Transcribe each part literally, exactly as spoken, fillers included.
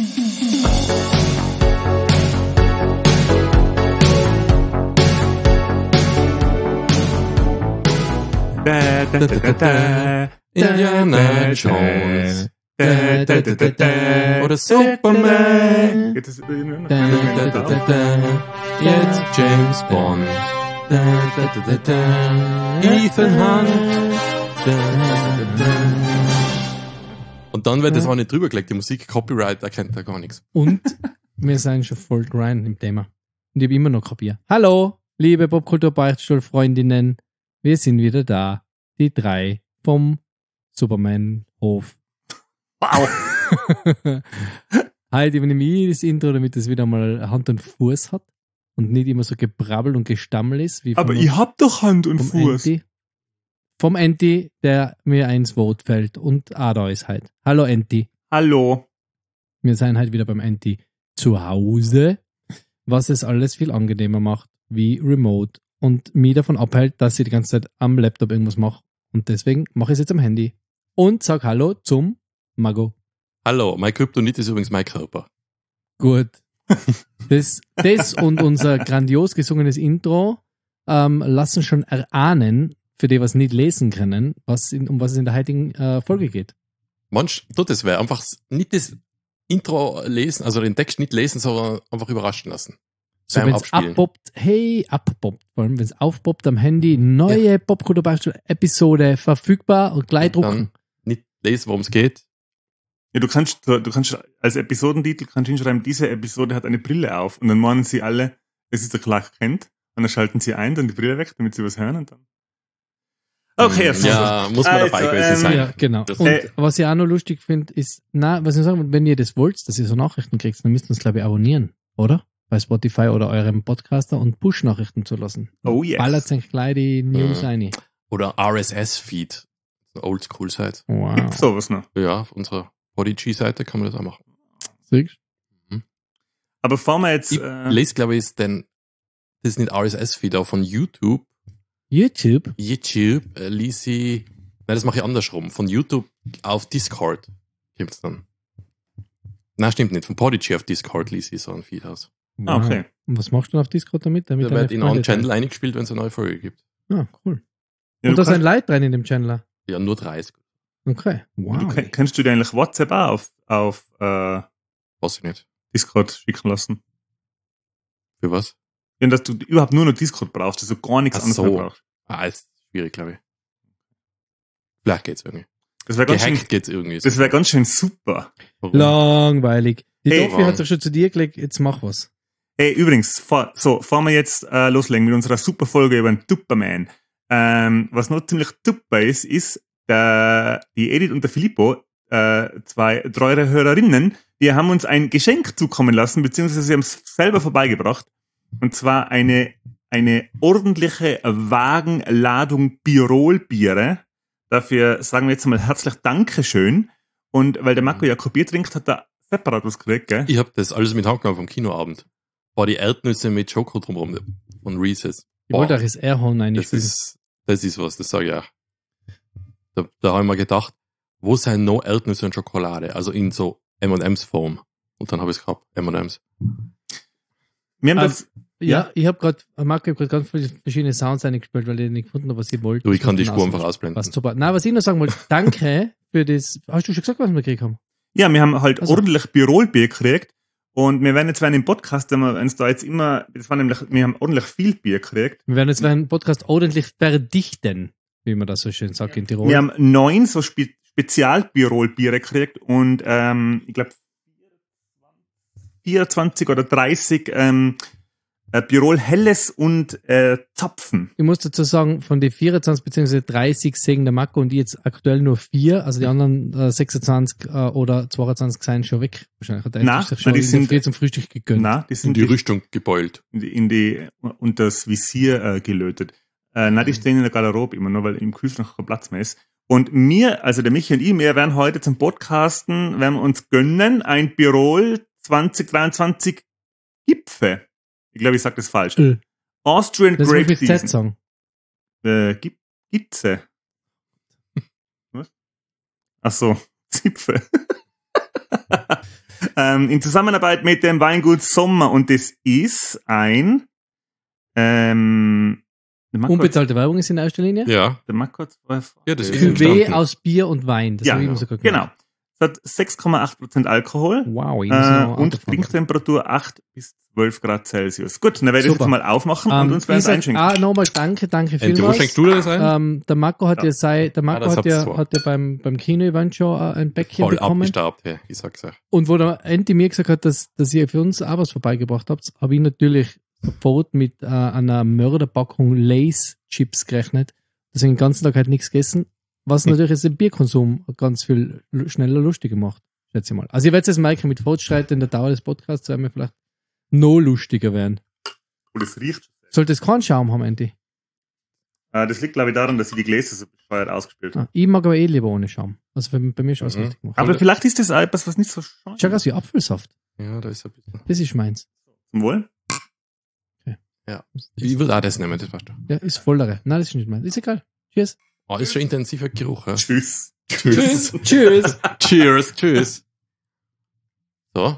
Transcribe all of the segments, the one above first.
Da, da, da, da, da. Indiana Jones. Da, da, da, da, da. Oder Superman. Geht das da, da, da, da, da. Jetzt James Bond. Da, da, da, da, da. Ethan Hunt. Da, da, da, da. Und dann wird das auch nicht drüber gelegt, die Musik, Copyright, da kennt er gar nichts. Und wir sind schon voll grind im Thema. Und ich habe immer noch kapiert. Hallo, liebe Popkultur-Beichtstuhl-Freundinnen. Wir sind wieder da. Die drei vom Superman-Hof. Wow. Heute übernehme ich das Intro, damit es wieder mal Hand und Fuß hat und nicht immer so gebrabbel und gestammel ist. Wie Aber ich hab doch Hand und Fuß. Enti. Vom Enti, der mir ins Wort fällt und auch da ist halt. Hallo Enti. Hallo. Wir sind halt wieder beim Enti zu Hause, was es alles viel angenehmer macht, wie Remote und mich davon abhält, dass ich die ganze Zeit am Laptop irgendwas mache. Und deswegen mache ich es jetzt am Handy. Und sag Hallo zum Mago. Hallo, mein Kryptonit ist übrigens mein Körper. Gut. Das, das und unser grandios gesungenes Intro ähm, lassen schon erahnen, für die, was nicht lesen können, was in, um was es in der heutigen äh, Folge geht. Manch tut es wäre einfach nicht das Intro lesen, also den Text nicht lesen, sondern einfach überraschen lassen. So, wenn es abpoppt, hey, abpoppt, vor allem wenn es aufpoppt am Handy, neue ja. Popkultur-Episode verfügbar und gleich drucken. Dann nicht lesen, worum es geht. Ja, du kannst, du kannst als Episodentitel kannst hinschreiben, diese Episode hat eine Brille auf und dann meinen sie alle, es ist der Clark Kent und dann schalten sie ein, dann die Brille weg, damit sie was hören und dann. Okay, also, ja, muss man also, dabei gewesen ähm, sein. Ja, genau. Das und äh, was ich auch noch lustig finde, ist, na, was ich sagen, wenn ihr das wollt, dass ihr so Nachrichten kriegt, dann müsst ihr uns, glaube ich, abonnieren, oder? Bei Spotify oder eurem Podcaster und Push-Nachrichten zu lassen. Oh yes. Ballert euch gleich die News Mhm. rein. Oder R S S-Feed. Oldschool-Seite. Wow. Gibt's sowas noch? Ja, auf unserer Podigy-Seite kann man das auch machen. Siehst Aber bevor wir jetzt, Ich äh, lese, glaube ich, ist denn, das ist nicht R S S-Feed, aber von YouTube. du? YouTube? YouTube äh, ließ ich, nein, das mache ich andersrum. Von YouTube auf Discord gibt's dann. Nein, stimmt nicht. Von Podigy auf Discord ließ ich so ein Feed aus. Ah, okay. Und was machst du auf Discord damit? damit Da deine wird in Freunde einen Channel teilen? eingespielt, wenn es eine neue Folge gibt. Ah, cool. Ja, und du da sind kannst- Leute drin in dem Channel. Ja, nur dreißig. Okay. Wow. du, ken- Kannst du dir eigentlich WhatsApp auch auf, auf äh, Weiß ich nicht. Discord schicken lassen? Für was? Wenn dass du überhaupt nur noch Discord brauchst, dass du gar nichts Ach anderes so. mehr brauchst. Ah, ist schwierig, glaube ich. Vielleicht geht's irgendwie. Das wäre ganz schön, Gehackt geht's irgendwie. das wäre ganz schön super. Warum? Langweilig. Die Hey, Dofi wow. hat sich schon zu dir gelegt, jetzt mach was. Ey, übrigens, vor, so, bevor wir jetzt äh, loslegen mit unserer super Folge über den Tupperman. Ähm, was noch ziemlich super ist, ist, der, die Edith und der Filippo, äh, zwei treue Hörerinnen, die haben uns ein Geschenk zukommen lassen, beziehungsweise sie haben es selber vorbeigebracht. Und zwar eine, eine ordentliche Wagenladung Birol-Biere. Dafür sagen wir jetzt mal herzlich Dankeschön. Und weil der Marco ja Bier trinkt, hat er separat was gekriegt, gell? Ich habe das alles mit Handgenommen vom Kinoabend. War die Erdnüsse mit Schoko drumherum von Reese's. Ich wollte euch das Airhorn das einspielen. ist, das ist was, das sage ich auch. Da, da habe ich mir gedacht, wo sind noch Erdnüsse und Schokolade? Also in so M und M's Form. Und dann habe ich es gehabt, M und M's. Wir haben Ähm, das, Ja, ich habe gerade, Marco, ich habe gerade ganz viele verschiedene Sounds eingespielt, weil ich nicht gefunden habe, was ich wollte. Du, ich kann die Das Spur muss einfach dann ausblenden. Passt super. Nein, was ich noch sagen wollte, danke für das. Hast du schon gesagt, was wir gekriegt haben? ja, wir haben halt Also- ordentlich Birol-Bier gekriegt. Und wir werden jetzt während dem Podcast, wenn wir uns da jetzt immer, das war nämlich, wir haben ordentlich viel Bier gekriegt. Wir werden jetzt einen Podcast ordentlich verdichten, wie man das so schön sagt in Tirol. Wir haben neun so Spe Spezial-Birol-Biere gekriegt und ähm, ich glaube vierundzwanzig oder dreißig ähm, äh, Birol Helles und äh, Zapfen. Ich muss dazu sagen, von den vierundzwanzig bzw. dreißig sägen der Marco und ich jetzt aktuell nur vier, also die anderen äh, sechsundzwanzig äh, oder zweiundzwanzig sind schon weg. Wahrscheinlich hat er Na, sich schon na, die in der sind- Früh zum Frühstück gegönnt. Na, die In sind die Rüstung gebeult. in die, in die und das Visier äh, gelötet. Äh, na, die stehen in der Garderobe immer nur, weil im Kühlschrank kein Platz mehr ist. Und mir, also der Michi und ich, wir werden heute zum Podcasten, werden wir uns gönnen, ein Birol zwanzig dreiundzwanzig Gipfe. Ich glaube, ich sage das falsch. Äh, Austrian Das muss Grape ich mit Z Season. sagen. Äh, Gip Gitze. Was? Ach so, Zipfe. ähm, in Zusammenarbeit mit dem Weingut Sommer und das ist ein ähm, der Marco hat- Unbezahlte Werbung ist in erster Linie. Ja. der Marco hat zwei Fragen. Ja, das ist Cuvée verstanden. aus Bier und Wein. Das Ja, habe ich ja. immer sogar Genau. Es hat sechs Komma acht Prozent Alkohol Wow, ich muss äh, noch und anfangen. Trinktemperatur acht bis zwölf Grad Celsius. Gut, dann werde ich Super. jetzt mal aufmachen und Ähm, uns werden ich sag, einschenken. ah, nochmal danke, danke Enti, wo vielmals. schenkst du dir das ein? Ähm, der Marco hat Ja. ja, sei, der Marco das hat habt ja, ihr zwar. hat ja beim, beim Kino-Event schon äh, ein Bäckchen Voll bekommen. abgestaubt, ja, ich sag's euch. Und wo der Enti mir gesagt hat, dass, dass ihr für uns auch was vorbeigebracht habt, habe ich natürlich sofort mit äh, einer Mörderpackung Lays-Chips gerechnet. Deswegen den ganzen Tag halt nichts gegessen, was natürlich jetzt den Bierkonsum ganz viel lu- schneller lustiger macht, schätze ich mal. Also ihr werdet es merken, mit Fortschreiten in der Dauer des Podcasts werden wir vielleicht noch lustiger werden. Und es riecht. Sollte es keinen Schaum haben, Enti? Äh, das liegt, glaube ich, daran, dass ich die Gläser so bescheuert ausgespielt habe. Ah, ich mag aber eh lieber ohne Schaum. Also bei, bei mir ist alles Mhm. richtig gemacht. Aber vielleicht ist das auch etwas, was nicht so schade Schaut aus wie Apfelsaft. Ja, da ist ein bisschen. Das ist meins. Zum Wohl. Ich würde auch das nehmen, das weißt du. Ja, ist vollere. Nein, das ist nicht meins. Ist egal. Cheers. Oh, ist schon intensiver Geruch, ja. Tschüss. Tschüss. Cheers. Cheers, tschüss. So.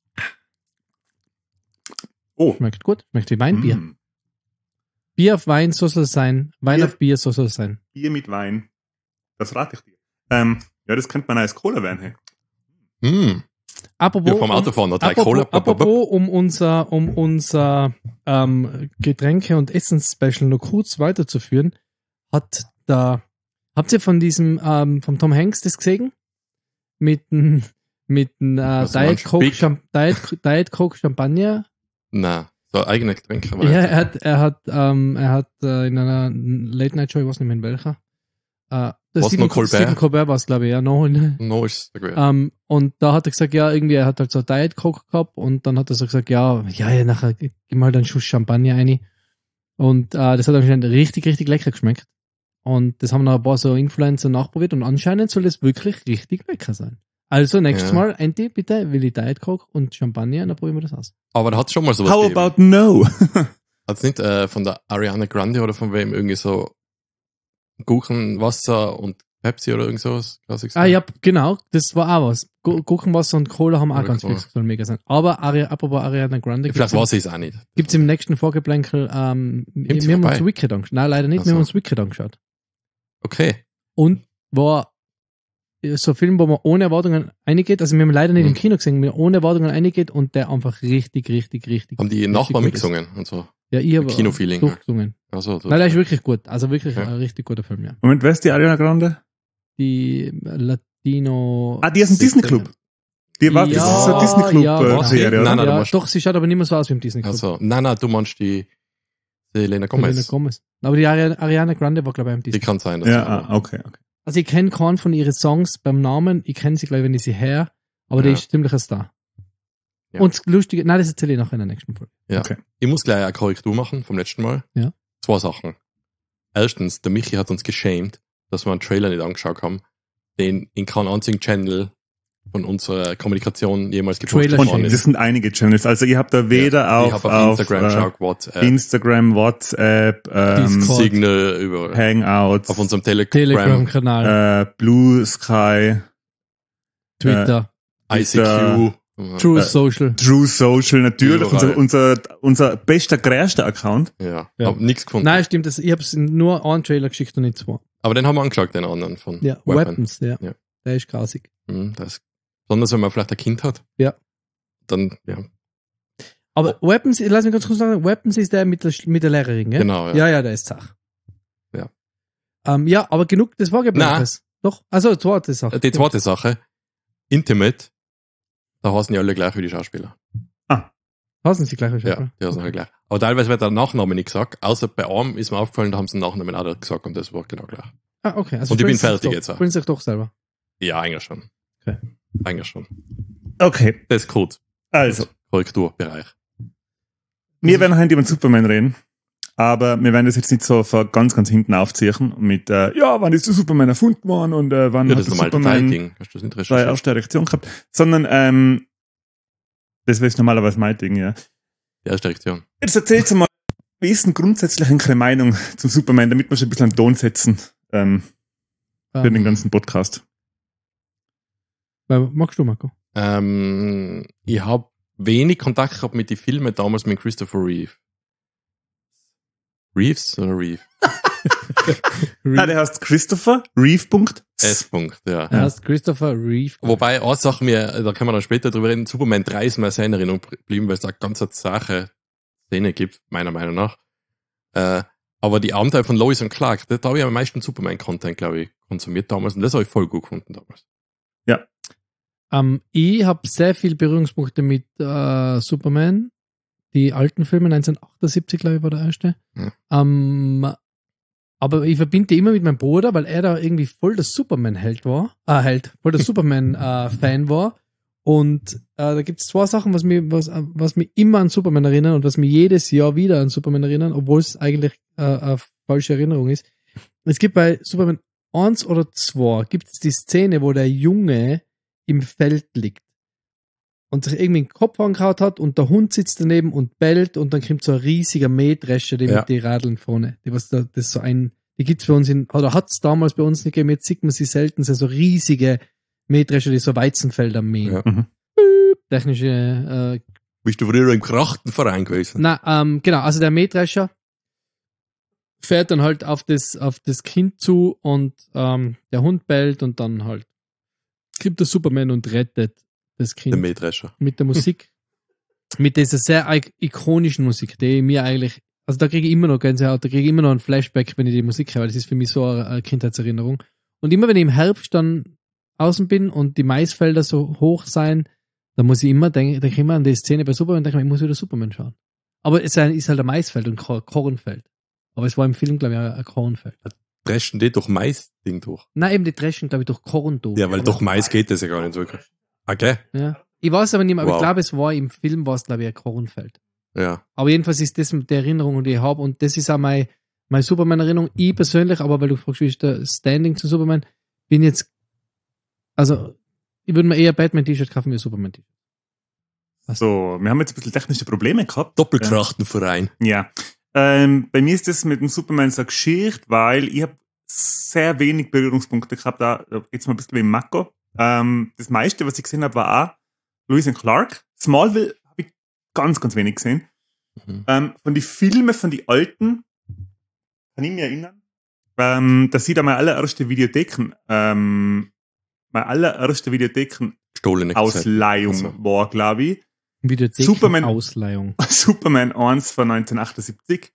Oh. Schmeckt gut. Schmeckt wie Weinbier. Mm. Bier auf Wein, so soll es sein. Wein Bier. auf Bier, so soll es sein. Bier mit Wein. Das rate ich dir. Ähm, ja, das könnte man als Cola werden. Hey. Hm. Apropos, Ja, vom Autofahren noch drei apropos, Cola. apropos um unser, um unser ähm, Getränke- und Essens-Special noch kurz weiterzuführen, hat da, habt ihr von diesem, ähm, vom Tom Hanks das gesehen? Mit dem, mit dem äh, Was Diet, meinst du? Coke, Big? Champ Diet, Diet Coke Champagner. Nein, so eigene Getränke. aber Ja, nicht. er hat, er hat, ähm, er hat äh, in einer Late-Night-Show, ich weiß nicht mehr in welcher, äh, der Was, Stephen, noch Colbert? Stephen Colbert war es, glaube ich, ja, noch in, No ist der gewesen. ähm, und da hat er gesagt, ja, irgendwie, er hat halt so Diet Coke gehabt und dann hat er so gesagt, ja, ja, ja nachher gib mal halt einen Schuss Champagner rein. Und äh, das hat anscheinend richtig, richtig lecker geschmeckt. Und das haben noch ein paar so Influencer nachprobiert und anscheinend soll das wirklich richtig lecker sein. Also nächstes Ja. Mal, Enti, bitte, will ich Diet Coke und Champagner und dann probieren wir das aus. Aber da hat es schon mal sowas How gegeben. about no? Hat es nicht äh, von der Ariana Grande oder von wem irgendwie so Gurkenwasser und Pepsi oder irgend sowas? Klassik Ah ja, genau, das war auch was. Gu- Gurkenwasser und Cola haben auch Oder ganz Cola. viel, soll mega sein. Aber Ari, apropos Ariana Grande, Vielleicht gibt's, weiß ich es auch nicht. gibt's im nächsten Vorgeplänkel, ähm, wir sie haben vorbei? uns Wicked angeschaut. Nein, leider nicht, Ach wir haben so. uns Wicked angeschaut. Okay. Und war so ein Film, wo man ohne Erwartungen reingeht, also wir haben leider nicht Mhm. im Kino gesehen, wir ohne Erwartungen reingeht und der einfach richtig, richtig, richtig. Haben die richtig Nachbarn gut ist. mitgesungen und so. Ja, ich habe Kinofeeling. durchgesungen. Also, so. Nein, der ist wirklich gut. Also wirklich Ja. ein richtig guter Film, ja. Moment, wer ist die Ariana Grande? Die Latino. Ah, die ist ein Disney Club. Die war, das ist so eine Disney Club ja, äh, genau. Serie, Nein, oder? nein, du ja, machst- doch, sie schaut aber nicht mehr so aus wie im Disney Club. Also, nein, nein, du meinst die Selena Selena Gomez. Gomez. Aber die Ari- Ariana Grande war, glaube ich, im Die Disney. kann sein. dass Ja, die- ah, okay, okay. Also ich kenne keinen von ihren Songs beim Namen. Ich kenne sie, glaube ich, wenn ich sie her. Aber Ja. die ist ziemlich ein Star. Ja. Und das Lustige, nein, das erzähle ich nachher in der nächsten Folge. Ja. Okay. Ich muss gleich eine Korrektur machen vom letzten Mal. Ja. Zwei Sachen. Erstens, der Michi hat uns geschämt, dass wir einen Trailer nicht angeschaut haben, den in keinem einzigen Channel von unserer Kommunikation jemals gepostet Trailer Und worden Channel. das ist. sind einige Channels. Also ihr habt da weder Ja, ich auf, habe auf, auf Instagram äh, geschaut, WhatsApp, Instagram, WhatsApp, ähm, Discord. Signal, überall. Hangouts, Auf unserem Telegram, Telegram-Kanal, äh, Blue Sky, Twitter, I C Q. True äh, Social. True Social, natürlich Überall. unser, unser, unser bester, größter Account. Ja, Ja. hab nichts gefunden. Nein, stimmt, das, ich habe nur einen Trailer geschickt und nicht zwei. Aber den haben wir angeschaut, den anderen von Ja, Weapon. Weapons, ja. Ja. Der ist grausig. Mhm, das, besonders wenn man vielleicht ein Kind hat. Ja. Dann, ja, Aber Weapons, lass mich ganz kurz sagen, Weapons ist der mit der, mit der Lehrerin, gell? genau. Ja. Ja, ja, der ist Sach. Ja. Ähm, ja, aber genug des Vorgebländes. Doch, also zweite Sache. Die zweite Sache, Intimate, da heißen die alle gleich wie die Schauspieler. Passen Sie gleich schon. Ja, die heißen alle gleich. Aber teilweise wird der Nachname nicht gesagt, außer bei einem ist mir aufgefallen, da haben sie den Nachnamen auch gesagt und das war genau gleich. Ah, okay. Also Und ich bin spielen Sie fertig doch, jetzt auch. Spielen Sie doch selber. Ja, eigentlich schon. Okay. Eigentlich schon. Okay, Das ist gut. also, Korrekturbereich. wir werden heute über den Superman reden, aber wir werden das jetzt nicht so von ganz, ganz hinten aufziehen mit, äh, ja, wann ist der Superman erfunden worden und äh, wann Ja, hat das der ist normal Superman Ding. Hast du das nicht seine recherchiert? erste Reaktion gehabt, sondern, ähm, das wäre normalerweise mein Ding, ja. Die erste Reaktion. Jetzt erzählst du mal, wie ist denn grundsätzlich eure Meinung zum Superman, damit wir schon ein bisschen einen Ton setzen ähm, für Ähm, den ganzen Podcast. weil- magst du, Marco? Ähm, ähm, ich habe wenig Kontakt gehabt mit den Filmen damals mit Christopher Reeve. Reeves oder Reeve? Ah, der heißt Christopher Reeve. S. Punkt, ja. Er heißt Christopher Reeve. Wobei, eine Sache mir, da können wir dann später drüber reden, Superman drei ist mir sehr in Erinnerung geblieben, weil es da ganz eine Sache Szene gibt, meiner Meinung nach. Äh, aber die Abenteuer von Lois und Clark, da, da habe ich am meisten Superman-Content, glaube ich, konsumiert damals und das habe ich voll gut gefunden damals. Ja. Ähm, ich habe sehr viel Berührungspunkte mit äh, Superman. Die alten Filme, neunzehnhundertachtundsiebzig, glaube ich, war der erste. Ja. Ähm, aber ich verbinde die immer mit meinem Bruder, weil er da irgendwie voll der Superman-Held war. Äh, Held, voll der Superman-Fan war. Und äh, da gibt es zwei Sachen, was mich, was, was mich immer an Superman erinnern und was mich jedes Jahr wieder an Superman erinnern, obwohl es eigentlich äh, eine falsche Erinnerung ist. Es gibt bei Superman eins oder zwei gibt es die Szene, wo der Junge im Feld liegt und sich irgendwie den Kopf angehaut hat und der Hund sitzt daneben und bellt und dann kommt so ein riesiger Mähdrescher, der Ja. mit die Radeln vorne. Die, was da, das ist so ein, die gibt's bei uns in, oder hat's damals bei uns nicht gegeben, jetzt sieht man sie selten, sind so riesige Mähdrescher, die so Weizenfelder mähen. Ja. Mhm. Technische, äh, Bist du früher im Krachtenverein gewesen? na, ähm, genau, also der Mähdrescher fährt dann halt auf das, auf das Kind zu und ähm, der Hund bellt und dann halt gibt der Superman und rettet das Kind. Der Mähdrescher. Mit der Musik, mit dieser sehr ik- ikonischen Musik, die mir eigentlich, also da kriege ich immer noch Gänsehaut, da kriege ich immer noch ein Flashback, wenn ich die Musik höre, weil das ist für mich so eine, eine Kindheitserinnerung. Und immer wenn ich im Herbst dann außen bin und die Maisfelder so hoch sein, dann muss ich immer denken, denke ich immer an die Szene bei Superman und denke mir, ich muss wieder Superman schauen. Aber es ist ein- ist halt ein Maisfeld und kein Kornfeld. Aber es war im Film, glaube ich, ein ein Kornfeld. Dreschen die durch Mais-Ding durch? Nein, eben die dreschen, glaube ich, durch Korn durch. Ja, weil durch Mais geht das ja gar nicht wirklich. Okay. Ja. Ich weiß aber nicht mehr, aber Wow. ich glaube, es war im Film, war es, glaube ich, ein Kornfeld. Ja. Aber jedenfalls ist das die Erinnerung, die ich habe. Und das ist auch meine, meine Superman-Erinnerung. Ich persönlich, aber weil du fragst, wie ist der Standing zu Superman, bin jetzt, also, ich würde mir eher Batman-T-Shirt kaufen wie ein Superman-T-Shirt. So, wir haben jetzt ein bisschen technische Probleme gehabt. Doppelkrachtenverein. Ja. Ähm, bei mir ist das mit dem Superman so Geschichte, weil ich habe sehr wenig Berührungspunkte gehabt. Da geht's mal ein bisschen wie im Mako. Ähm, das meiste, was ich gesehen habe, war auch Lois und Clark. Smallville habe ich ganz, ganz wenig gesehen. Mhm. Ähm, von den Filmen, von den alten, kann ich mich erinnern, ähm, dass ich da meine allererste Videotheken, ähm, meine allererste Videotheken Gestohlene Kassette. Ausleihung Also. war, glaube ich. Videotheken Superman- Ausleihung. Superman eins von neunzehnhundertachtundsiebzig.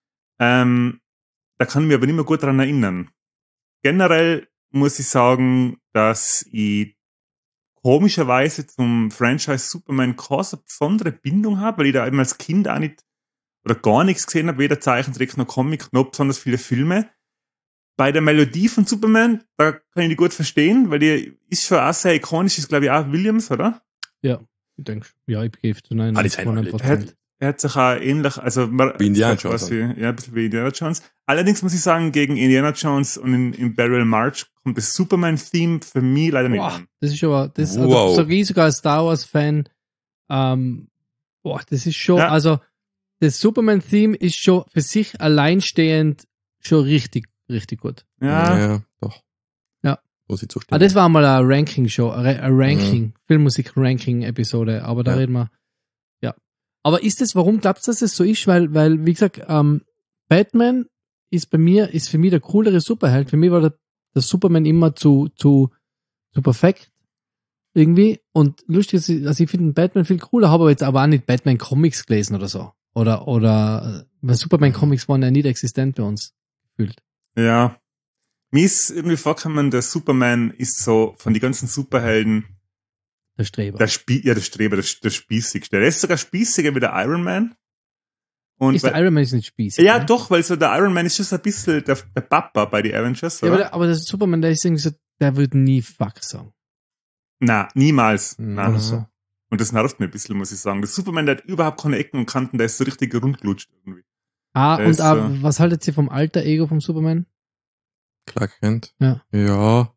Ähm, da kann ich mich aber nicht mehr gut dran erinnern. Generell muss ich sagen, dass ich komischerweise zum Franchise Superman keine so besondere Bindung habe, weil ich da eben als Kind auch nicht oder gar nichts gesehen habe, weder Zeichentrick noch Comic, noch besonders viele Filme. Bei der Melodie von Superman, da kann ich die gut verstehen, weil die ist schon auch sehr ikonisch, ist glaube ich auch Williams, oder? Ja, ich denke, ja, ich gebe zu nein. Ah, die sind alle- Hat, er hat sich auch ähnlich, also man- Wie Indiana so Jones. quasi, ja, ein bisschen wie Indiana Jones. Allerdings muss ich sagen, gegen Indiana Jones und in, in Barrel March kommt das Superman-Theme für mich leider nicht Boah, an. das ist aber, das, Wow. also, sag ich sogar als Star Wars-Fan, ähm, boah, das ist schon, Ja. also, das Superman-Theme ist schon für sich alleinstehend schon richtig, richtig gut. Ja, Ja, doch. Ja. Muss ich Ah, zustimmen. das war mal eine Ranking-Show, eine eine Ranking, Filmmusik-Ranking-Episode, aber da Ja. reden wir, ja. Aber ist das, warum glaubst du, dass es so ist? Weil, weil, wie gesagt, ähm, Batman ist bei mir, ist für mich der coolere Superheld. Für mich war der, der Superman immer zu, zu, zu perfekt. Irgendwie. Und lustig ist, also ich finde Batman viel cooler, habe aber jetzt aber auch nicht Batman-Comics gelesen oder so. Oder, oder, weil Superman-Comics waren ja nicht existent bei uns gefühlt. ja. Mir ist irgendwie vorgekommen, der Superman ist so von den ganzen Superhelden Der Streber. der, Spie ja, der Streber, der, der Spießigste. Der ist sogar spießiger wie der Iron Man. Und ist der weil, Iron Man ist nicht spießig. ja, ne? doch, weil so der Iron Man ist schon so ein bisschen der, der Papa bei den Avengers, Ja, aber, oder? der, aber der Superman, der ist irgendwie so, der würde nie Fuck sagen. Na, niemals. Mhm. Nein. Oder so. Und das nervt mir ein bisschen, muss ich sagen. Der Superman, der hat überhaupt keine Ecken und Kanten, der ist so richtig rundglutscht irgendwie. Ah, Der und ist, ah, äh, was haltet ihr vom alter Ego vom Superman? Clark Kent. Ja. Ja.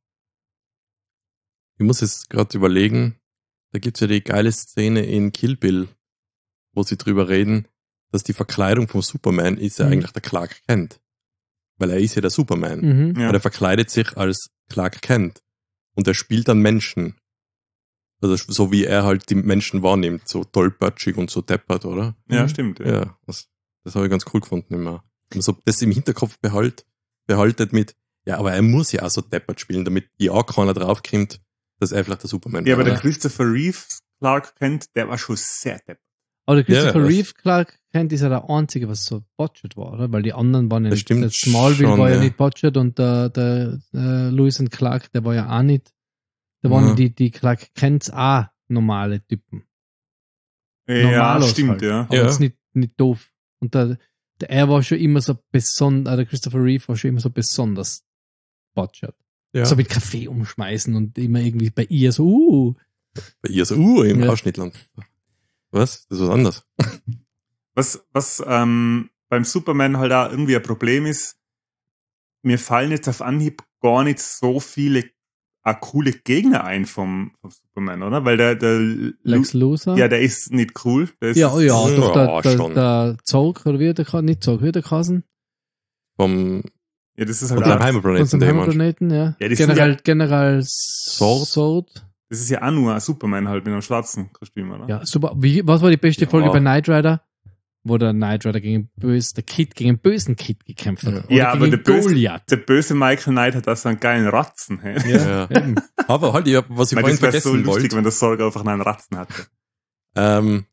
Ich muss jetzt gerade überlegen, da gibt's ja die geile Szene in Kill Bill, wo sie drüber reden, dass die Verkleidung vom Superman ist ja Mhm. eigentlich der Clark Kent. Weil er ist ja der Superman. Mhm. Ja. Aber er verkleidet sich als Clark Kent. Und er spielt dann Menschen. Also so wie er halt die Menschen wahrnimmt, so tollpatschig und so deppert, oder? Ja, Mhm. stimmt. Ja. Ja, das, das habe ich ganz cool gefunden immer. Und so das im Hinterkopf behalt, behaltet mit, ja, aber er muss ja auch so deppert spielen, damit ja keiner draufkommt, dass er vielleicht der Superman Ja, aber der Ja. Christopher Reeve Clark kennt, der war schon sehr depp. Aber der Christopher Ja, das- Reeve Clark Kent ist ja der einzige, was so botched war, oder? Weil die anderen waren ja Das nicht. stimmt Der Smallville schon, war ja ja. nicht botched und der, der äh, Lewis und Clark, der war ja auch nicht. Da waren Ja. die, die Clark Kents auch normale Typen. Ja, Normalos stimmt, halt. ja. Aber Ja. jetzt nicht, nicht doof. Und der, der, er war schon immer so besonders, der Christopher Reeve war schon immer so besonders botched. Ja. So mit Kaffee umschmeißen und immer irgendwie bei ihr so, uh. Bei ihr so, uh, im Ja. Ausschnittland. Was? Das ist was anderes. Was, was ähm, beim Superman halt auch irgendwie ein Problem ist, mir fallen jetzt auf Anhieb gar nicht so viele äh, coole Gegner ein vom, vom Superman, oder? Weil der, der Lex Luthor. ja, der ist nicht cool. Der ist, Ja, oh ja, Ja, doch der, der, schon. der Zog, oder wie der Ka- nicht Zog, wie der Kassen? Vom, ja, das ist von halt seinem auch, Heimatplaneten, Von der seinem jemand. Heimatplaneten, ja. Ja, die sind General, ja- General Sword. Sword. das ist ja auch nur ein Superman halt mit einem schwarzen Kostüm, oder? Ja, super. Wie, was war die beste Ja. Folge bei Knight Rider? Wo der Knight Rider gegen böse, der Kid gegen den bösen Kid gekämpft hat. Ja. Oder Ja, aber gegen der böse- Goliath. Der böse Michael Knight hat auch so einen geilen Ratzen. Hä? Ja. Eben. Aber halt, ja, was ich Weil vorhin das wäre so vergessen lustig, wollte. wenn der Sorg einfach einen Ratzen hatte. Ähm,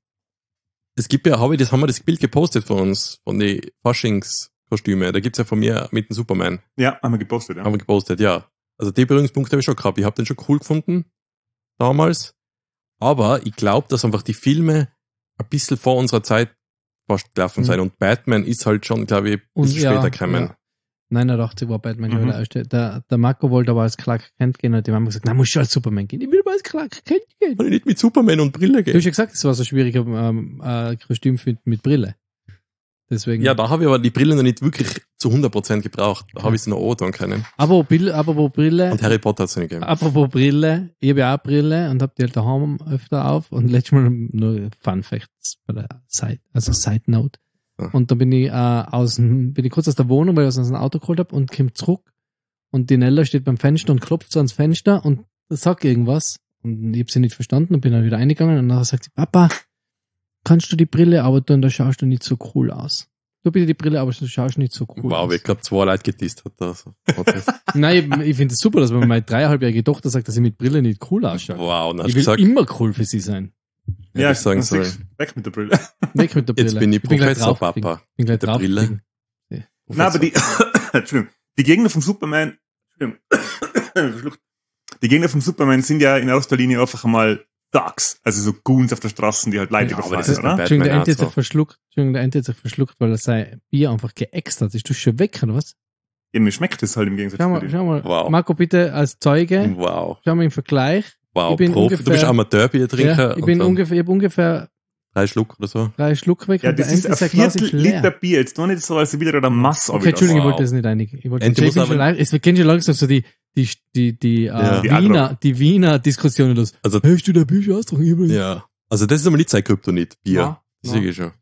es gibt ja, habe ich das, haben wir das Bild gepostet von uns, von den Faschingskostüme. Da gibt's ja von mir mit dem Superman. Ja, haben wir gepostet, ja. Haben wir gepostet, ja. Also die Berührungspunkte habe ich schon gehabt. Ich habe den schon cool gefunden, damals. Aber ich glaube, dass einfach die Filme ein bisschen vor unserer Zeit fast gelaufen Mhm. sind. Und Batman ist halt schon, glaube ich, ein Und bisschen ja, später gekommen. ja. neunundachtzig war Batman ja Mhm. der erste. Der, der Marco wollte aber als Clark Kent gehen und die haben gesagt, na, muss schon als Superman gehen. Ich will aber als Clark Kent gehen. Kann ich nicht mit Superman und Brille Du hast gehen? ja gesagt, es war so ein schwieriger ähm, äh, Kostüm für, mit Brille. Deswegen. Ja, da habe ich aber die Brille noch nicht wirklich zu hundert Prozent gebraucht. Da habe ich sie noch angetan können. aber Brille, aber wo Brille. Und Harry Potter hat es nicht gegeben. Apropos Brille, ich habe ja auch Brille und hab die halt daheim öfter auf und letztes Mal nur Fun Facts bei der Side, also Side Note. Ja. Und da bin ich äh, aus dem, bin ich kurz aus der Wohnung, weil ich aus dem Auto geholt hab und komme zurück und die Nella steht beim Fenster und klopft so ans Fenster und sagt irgendwas und ich habe sie nicht verstanden und bin dann wieder eingegangen und nachher sagt sie, Papa, kannst du die Brille aber tun, da schaust du nicht so cool aus. Du bitte die Brille, aber du schaust nicht so cool Wow, aus. wie ich glaube, zwei Leute gedisst hat da. So. Nein, ich, ich finde es super, dass meine meine dreieinhalbjährige Tochter sagt, dass sie mit Brille nicht cool ausschaut. Wow, und dann hast Ich du will gesagt, immer cool für sie sein. ja, ich sagen dann soll, siehst du, weg mit der Brille. Weg mit der Brille. jetzt bin ich gleich Professor, draufgestiegen. Papa. Ich bin gleich Mit der Brille. draufgestiegen. Nein, aber die, Entschuldigung, die Gegner vom Superman, Entschuldigung, verschluckt. Die Gegner vom Superman sind ja in erster Linie einfach mal Thugs, also so Goons auf der Straße, die halt Leute Ja, aber überfallen, das ist oder? bei Entschuldigung, der Batman Ente hat auch sich so. verschluckt. Entschuldigung, der Ente hat sich verschluckt, weil er sein Bier einfach geäxt hat. Ist du schon weg, oder was? Ja, mir schmeckt das halt im Gegensatz Schau zu mal, dir. schau mal. Wow. Marco, bitte als Zeuge, Wow, schau mal im Vergleich. wow, Ich bin Profi. ungefähr- Du bist Amateurbier-Trinker. Ja, ich bin und dann ungefähr, ich hab ungefähr drei Schluck oder so. drei Schluck weg Ja, und der das ist Ente ein sein Glas Viertel ist leer. Liter Bier, jetzt noch nicht so, als wieder der Mass Okay, Entschuldigung, ich Wow. wollte das nicht einig. Ich wollte, Ente ich muss bin aber- schon leid. Es kennt schon langsam so die, die, die, die, Ja. äh, Die Wiener, Adro. die Wiener Diskussionen los. Also, Hörst du da Bücher ausdrücken? ja. Also, das ist aber nicht sein Kryptonit, Bier. Ja. Das sehe ich schon.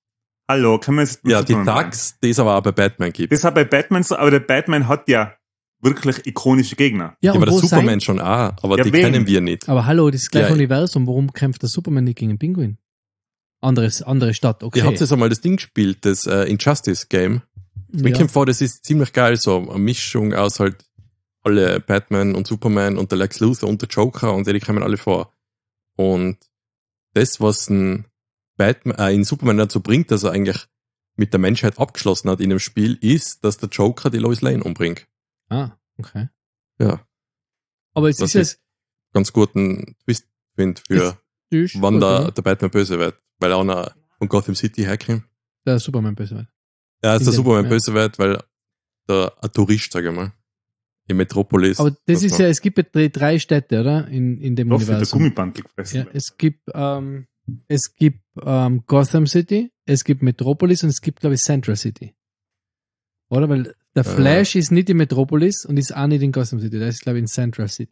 Hallo, können wir jetzt Ja, die Superman Thugs, die es aber auch bei Batman gibt. Das hat bei Batman so, aber der Batman hat ja wirklich ikonische Gegner. Ja, Ja, aber und der wo Superman sein? schon auch, aber Ja, die wen? kennen wir nicht. Aber hallo, das ist gleich Ja. Universum. Warum kämpft der Superman nicht gegen den Pinguin? Anderes, andere Stadt, okay. Ihr habt jetzt einmal das Ding gespielt, das äh, Injustice Game. Mir ja. kommt vor, das ist ziemlich geil, so eine Mischung aus halt alle Batman und Superman und der Lex Luthor und der Joker und die kommen alle vor. Und das, was ein Batman, äh, in Superman dazu bringt, dass er eigentlich mit der Menschheit abgeschlossen hat in dem Spiel, ist, dass der Joker die Lois Lane umbringt. Ah, okay. Ja, Aber es Das ist jetzt, ist- ganz guten Twist finde für das ist wann gut, der, oder? der Batman böse wird, weil er auch noch von Gotham City herkommt. Der Superman böse wird. Ja, ist In der dem- Superman ja. böse wird, weil der ein Tourist, sag ich mal, in Metropolis. Aber das was ist man- ja, es gibt ja drei, drei Städte, oder? In, in dem Doch, wird der Universum. Gummiband gefressen. Ja, es gibt, ähm, es gibt ähm, Gotham City, es gibt Metropolis und es gibt, glaube ich, Central City. Oder? Weil der Äh. Flash ist nicht in Metropolis und ist auch nicht in Gotham City. Der ist, glaube ich, in Central City.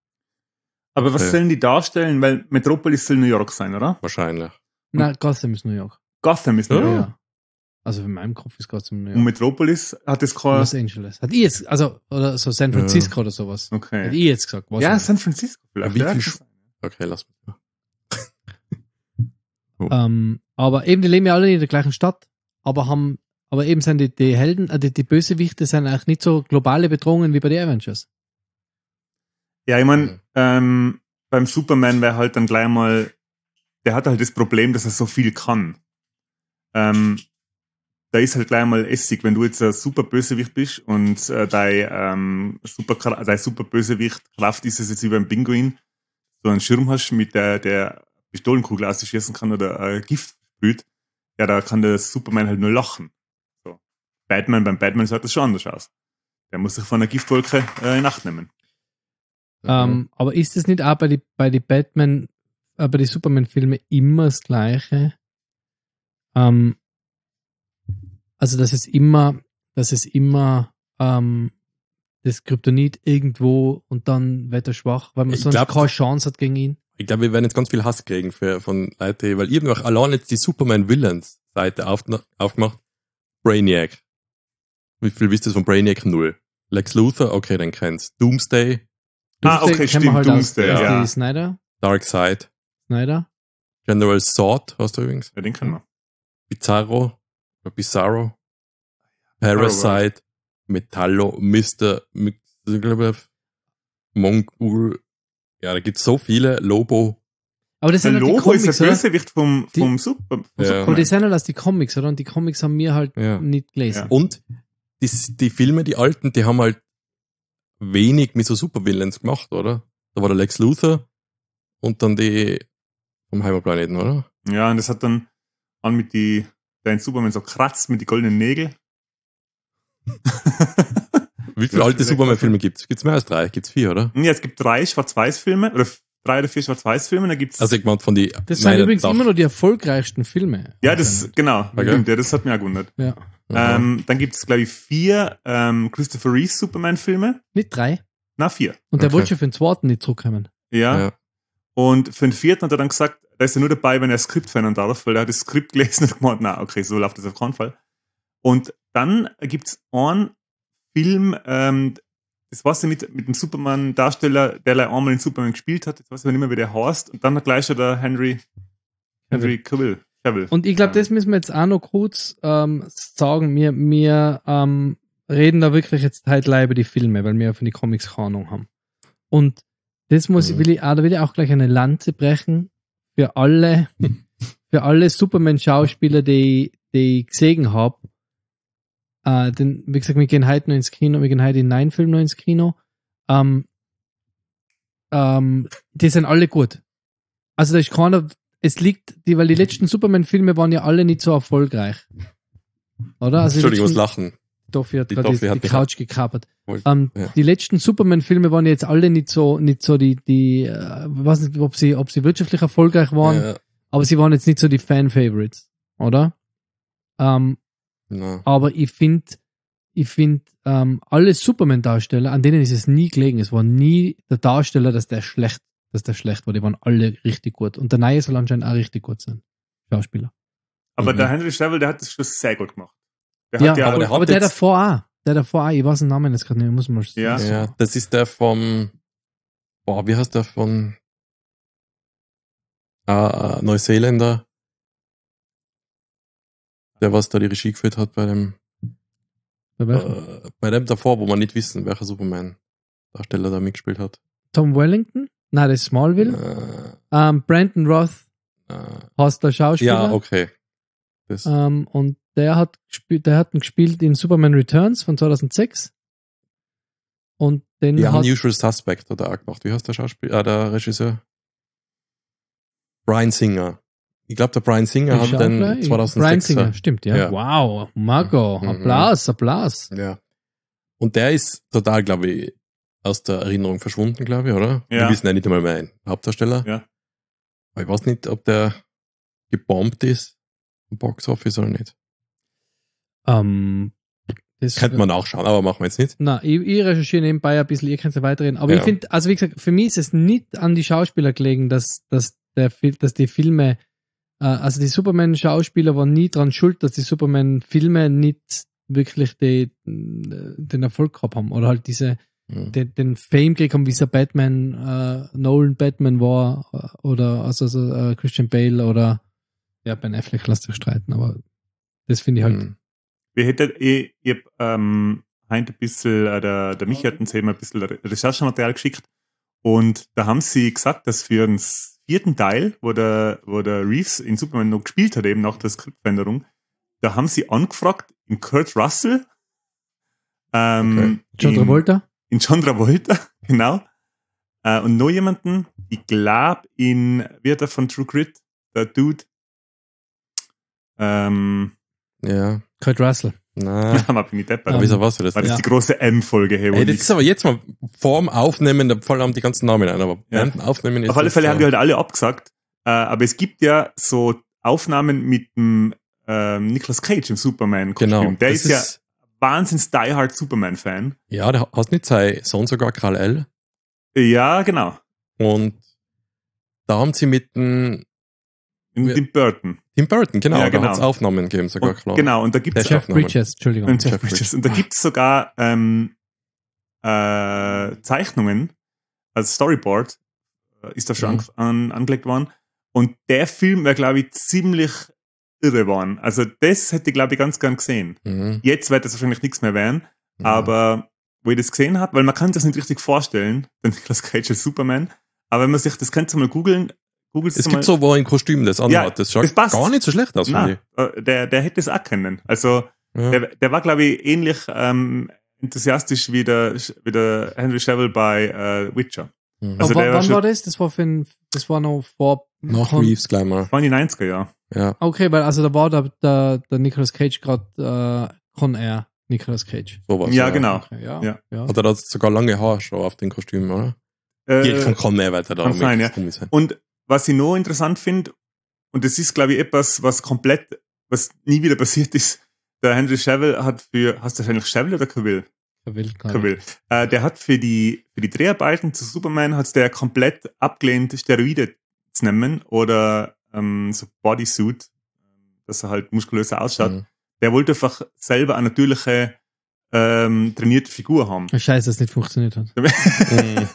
Aber was Okay. sollen die darstellen? Weil Metropolis soll New York sein, oder? Wahrscheinlich. Na, Gotham ist New York. Gotham ist New Ja. York. Ja. Also in meinem Kopf ist Gotham New Und York. Metropolis hat es kein... Los Angeles. Hat ich jetzt, also, oder so San Francisco oder sowas. Hat Okay. ich jetzt gesagt. Was Ja, nicht. San Francisco vielleicht. Wie ja, viel das- Okay, lass mich. Ähm, aber eben, die leben ja alle in der gleichen Stadt, aber haben, aber eben sind die, die Helden, äh, die, die Bösewichte sind eigentlich nicht so globale Bedrohungen wie bei den Avengers. Ja, ich meine, Mhm. ähm, beim Superman wäre halt dann gleich mal, der hat halt das Problem, dass er so viel kann. Ähm, da ist halt gleich mal Essig, wenn du jetzt ein super Bösewicht bist und äh, dein, ähm, super, dein super Bösewicht Kraft ist es jetzt wie beim Pinguin, so einen Schirm hast, mit der der Pistolenkugel ausschießen kann oder äh, Gift sprüht, ja, da kann der Superman halt nur lachen. So. Batman, beim Batman sieht das schon anders aus. Der muss sich von einer Giftwolke äh, in Acht nehmen. Ähm, aber ist es nicht auch bei die, bei die Batman, äh, bei die Superman-Filme immer das Gleiche? Ähm, also, dass es immer, dass es immer ähm, das Kryptonit irgendwo und dann wird er schwach, weil man Ich sonst glaub, keine Chance hat gegen ihn. Ich glaube, wir werden jetzt ganz viel Hass kriegen für, von Leuten, weil ich habe noch allein jetzt die Superman-Villains-Seite auf, aufgemacht. Brainiac. Wie viel wisst ihr von Brainiac? Null. Lex Luthor? Okay, den kennst. Doomsday? Ah, okay, kennen wir stimmt, halt Doomsday, aus, aus ja. die Snyder. Darkseid? Snyder. General Zod, hast du übrigens? Ja, den kennen wir. Bizarro? Oder Bizarro? Parasite? Metallo? Mister Mix- ich glaube, Mongul? Ja, da gibt's so viele. Lobo? Aber das Der sind halt die Lobo ist Comics, der oder? Bösewicht vom, Die- vom Super. Vom Ja. Aber Superman. die sind halt aus die Comics, oder? Und die Comics haben wir halt Ja. nicht gelesen. Ja. Und die, die Filme, die alten, die haben halt wenig mit so Supervillains gemacht, oder? Da war der Lex Luthor und dann die vom Heimatplaneten, oder? Ja, und das hat dann an mit die, der in Superman so kratzt mit die goldenen Nägel. Wie viele alte Superman-Filme gibt's? Gibt's mehr als drei? Gibt's vier, oder? Ja, es gibt drei Schwarz-Weiß-Filme oder f- drei oder vier Schwarz-Weiß-Filme, da gibt's. Also ich meine von die. Das sind meine übrigens Dach- immer noch die erfolgreichsten Filme. ja, das, genau, Okay. stimmt, ja, das hat mich auch gewundert. Ja. Aha. Ähm, dann gibt's glaube ich, vier ähm, Christopher Reeve Superman-Filme. Nicht drei. Na, vier. Und der Okay. wollte schon für den zweiten nicht zurückkommen. Ja. Ja. Und für den vierten hat er dann gesagt, da ist er nur dabei, wenn er Skript verändern darf, weil er hat das Skript gelesen und gemeint, na, okay, so läuft das auf keinen Fall. Und dann gibt's einen Film, ähm, das weiß ich nicht, mit dem Superman-Darsteller, der leider einmal in Superman gespielt hat, jetzt weiß ich nicht mehr, wie der heißt, und dann hat gleich schon der Henry, Henry Cavill. Cavill. Und ich glaube, das müssen wir jetzt auch noch kurz ähm, sagen. Wir, wir ähm, reden da wirklich jetzt heute leider über die Filme, weil wir von die Comics keine Ahnung haben. Und das muss Mhm. will ich, auch, da will ich auch gleich eine Lanze brechen für alle, für alle Superman-Schauspieler, die, die ich gesehen habe. Äh, denn, wie gesagt, wir gehen heute noch ins Kino, wir gehen heute in neun Film noch ins Kino. Ähm, ähm, die sind alle gut. Also da ist keiner, es liegt, die, weil die letzten Superman-Filme waren ja alle nicht so erfolgreich. Oder? Also die Entschuldigung, ich muss letzten- lachen. Toffi hat Die gerade Toffi die, hat die mich Couch gekapert. Wollt- Ähm, ja. Die letzten Superman-Filme waren jetzt alle nicht so, nicht so die, die, äh, ich weiß nicht, ob sie, ob sie wirtschaftlich erfolgreich waren, Ja, aber sie waren jetzt nicht so die Fan-Favorites, oder? Ähm, na. aber ich finde, ich finde, ähm, alle Superman-Darsteller, an denen ist es nie gelegen. Es war nie der Darsteller, dass der schlecht, dass der schlecht war. Die waren alle richtig gut. Und der Neue soll anscheinend auch richtig gut sein. Schauspieler. Aber Mhm. der Henry Cavill, der hat das schon sehr gut gemacht. Der Ja, hat ja, aber, der hat aber der jetzt- davor auch. Der davor auch. Ich weiß den Namen jetzt gerade nicht, muss man mal Ja. Ja, das ist der vom, boah, wie heißt der von, ah, Neuseeländer, der was da die Regie geführt hat bei dem, Bei welchem? äh, bei dem davor, wo man nicht wissen, welcher Superman-Darsteller da mitgespielt hat. Tom Wellington? Nein, das ist Smallville. Äh, Ähm, Brandon Roth äh, heißt der Schauspieler. ja, okay. Das, Ähm, und der hat gespielt, der hat ihn gespielt in Superman Returns von zweitausendsechs. Und den die hat, Unusual Suspect hat er auch gemacht. Wie heißt der Schauspieler, äh, der Regisseur? Brian Singer. Ich glaube, der Brian Singer ich hat schau den gleich. zweitausendsechs. Brian Singer, stimmt, ja. Ja. Wow, Marco, Mhm. Applaus, Applaus. Ja. Und der ist total, glaube ich, aus der Erinnerung verschwunden, glaube ich, oder? Ja. Wir wissen ja nicht einmal mehr einen Hauptdarsteller. Ja. Aber ich weiß nicht, ob der gebombt ist im Boxoffice oder nicht. Ähm, das Könnte man nachschauen, aber machen wir jetzt nicht. Na, ich, ich recherchiere nebenbei ein bisschen, ihr könnt ja weiterreden. Aber Ja. ich finde, also wie gesagt, für mich ist es nicht an die Schauspieler gelegen, dass, dass, der, Fil- dass die Filme, äh, also die Superman-Schauspieler waren nie dran schuld, dass die Superman-Filme nicht wirklich die, den Erfolg gehabt haben. Oder halt diese, den, den, den Fame gekriegt haben, wie es der Batman, äh, Nolan Batman war, äh, oder also, also äh, Christian Bale oder ja, Ben Affleck, lasst euch streiten, aber das finde ich halt. Mhm. Wir hätten, ich, ich hab, ähm, heute ein bisschen, äh, der, der Michi hat uns eben ein bisschen Re- Recherchematerial geschickt und da haben sie gesagt, dass für den vierten Teil, wo der, wo der Reeves in Superman noch gespielt hat, eben nach der Skriptveränderung, da haben sie angefragt in Kurt Russell, ähm, John in- Travolta? in John Travolta, genau. Äh, und noch jemanden, ich glaube in, wie hat er von True Grit, der Dude, ähm, Ja. Kurt Russell. Na, da bin ich deppert. aber wieso weißt du das War das nicht? die große M-Folge, hey, wo Ey, das nix- ist aber jetzt mal vorm Aufnehmen, da fallen die ganzen Namen ein, aber Ja. während dem Aufnehmen ist Auf alle das Fälle so- haben die halt alle abgesagt. Äh, aber es gibt ja so Aufnahmen mit dem ähm, Nicolas Cage im Superman-Kostüm. Genau. Der das ist, ja wahnsinns Die Hard Superman-Fan. Ja, der hast nicht sein Sohn sogar Karl L. Ja, genau. Und da haben sie mit dem In Ja. Tim Burton. Tim Burton, genau, Ja, da genau. hat es Aufnahmen gegeben, sogar Und, klar. genau, und da gibt es Der Jeff Aufnahmen. Bridges, Entschuldigung. Und, Jeff Jeff Bridges. Bridges. Und da gibt es sogar ähm, äh, Zeichnungen, als Storyboard äh, ist da schon Mhm. an, an, angelegt worden. Und der Film wäre, glaube ich, ziemlich irre geworden. Also das hätte ich, glaube ich, ganz gern gesehen. Mhm. Jetzt wird das wahrscheinlich nichts mehr werden, Mhm. aber wo ich das gesehen habe, weil man kann das nicht richtig vorstellen, der Nicolas Cage als Superman, aber wenn man sich, das könnt ihr mal googeln, googelt Es mal. gibt so, wo ein Kostüm das anhat, Ja, das schaut das passt. gar nicht so schlecht aus, finde Nein, äh, der, der hätte es auch können. Also ich. Ja. der, der war, glaube ich, ähnlich ähm, enthusiastisch wie der, wie der Henry Cavill bei äh, Witcher. Mhm. Also aber der wann war schon- war das? Das war für ein, das war noch vor. Nach Kon- Reeves gleich mal. War in die neunziger, ja. Ja. Okay, weil also da war der, der, der Nicolas Cage gerade äh, Con Air Nicolas Cage. Sowas. Ja, genau. Okay, ja, Ja. ja. Hat er da sogar lange Haare schon auf den Kostümen, oder? Äh, Geht von Conner weiter da. kann mit sein, ja. Gummi sein. Und was ich noch interessant finde, und das ist, glaube ich, etwas, was komplett, was nie wieder passiert ist, der Henry Cavill hat für, hast du wahrscheinlich Cavill oder Cavill? Cavill, gar nicht. Cavill. Äh, der hat für die, für die Dreharbeiten zu Superman hat's der komplett abgelehnt, Steroide zu nehmen oder ähm, so Bodysuit, dass er halt muskulöser ausschaut. Mhm. Der wollte einfach selber eine natürliche, ähm, trainierte Figur haben. Scheiße, dass es nicht funktioniert hat. Mhm.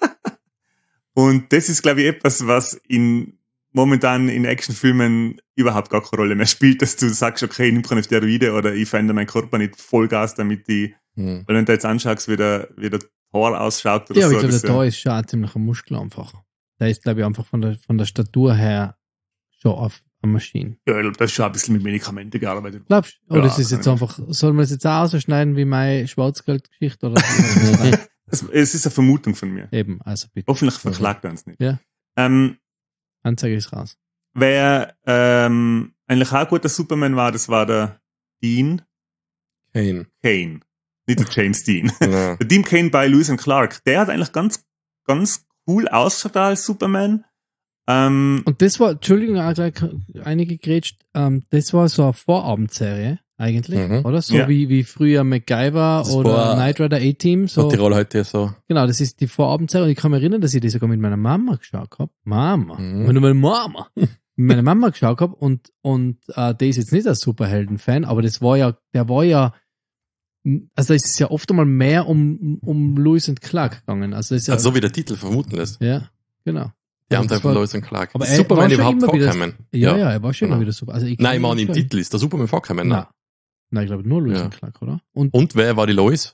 Und das ist, glaube ich, etwas, was in momentan in Actionfilmen überhaupt gar keine Rolle mehr spielt, dass du sagst, okay, ich nehme keine Steroide oder ich verändere meinen Körper nicht Vollgas, damit ich, Mhm. weil wenn du jetzt anschaust, wie der, wie der Thor ausschaut oder Ja, aber so. ich glaube, das der wär- Tor ist schon ein ziemlicher Muskel einfach. Der ist, glaube ich, einfach von der, von der Statur her schon auf einer Maschine. Ja, ich glaube, das ist schon ein bisschen mit Medikamenten gearbeitet. Glaubst du? Oder Ja, ist es jetzt kann einfach, soll man es jetzt auch ausschneiden wie meine Schwarzgeldgeschichte? Oder Es, es ist eine Vermutung von mir. eben, also bitte. Hoffentlich verklagt er uns nicht. Ja. Ähm, Anzeige ist raus. wer ähm, eigentlich auch ein guter Superman war, das war der Dean Kane. Kane. Nicht der James Dean. Ja. Der Dean Kane bei Lewis and Clark. Der hat eigentlich ganz, ganz cool ausgeschaut als Superman. Ähm, Und das war, Entschuldigung, auch gleich einige grätscht, ähm, das war so eine Vorabendserie eigentlich, Mhm. oder? So Ja. wie, wie früher MacGyver Das oder war- Knight Rider A-Team. So. Hat die Rolle heute so. Genau, das ist die Vorabendserie und ich kann mich erinnern, dass ich die sogar mit meiner Mama geschaut habe. Mama. Mhm. Wenn du meine Mama. mit meiner Mama geschaut habe und, und äh, der ist jetzt nicht ein Superhelden-Fan, aber das war ja, der war ja, also da ist es ja oft einmal mehr um, um Lewis und Clark gegangen. Also, das ist ja, Also so wie der Titel vermuten lässt. ja, genau. Die haben Also das einfach war- Lois und Clark. aber Ist er Superman war schon überhaupt immer wieder- vorkommen? Ja, ja, er war schon genau. immer wieder super. Also ich Nein, ich kann meine, mich im schon- Titel ist der Superman vorkommen. Nein. Ne? Nein, ich glaube nur Lewis Ja. und Clark, oder? Und Und wer war die Lois?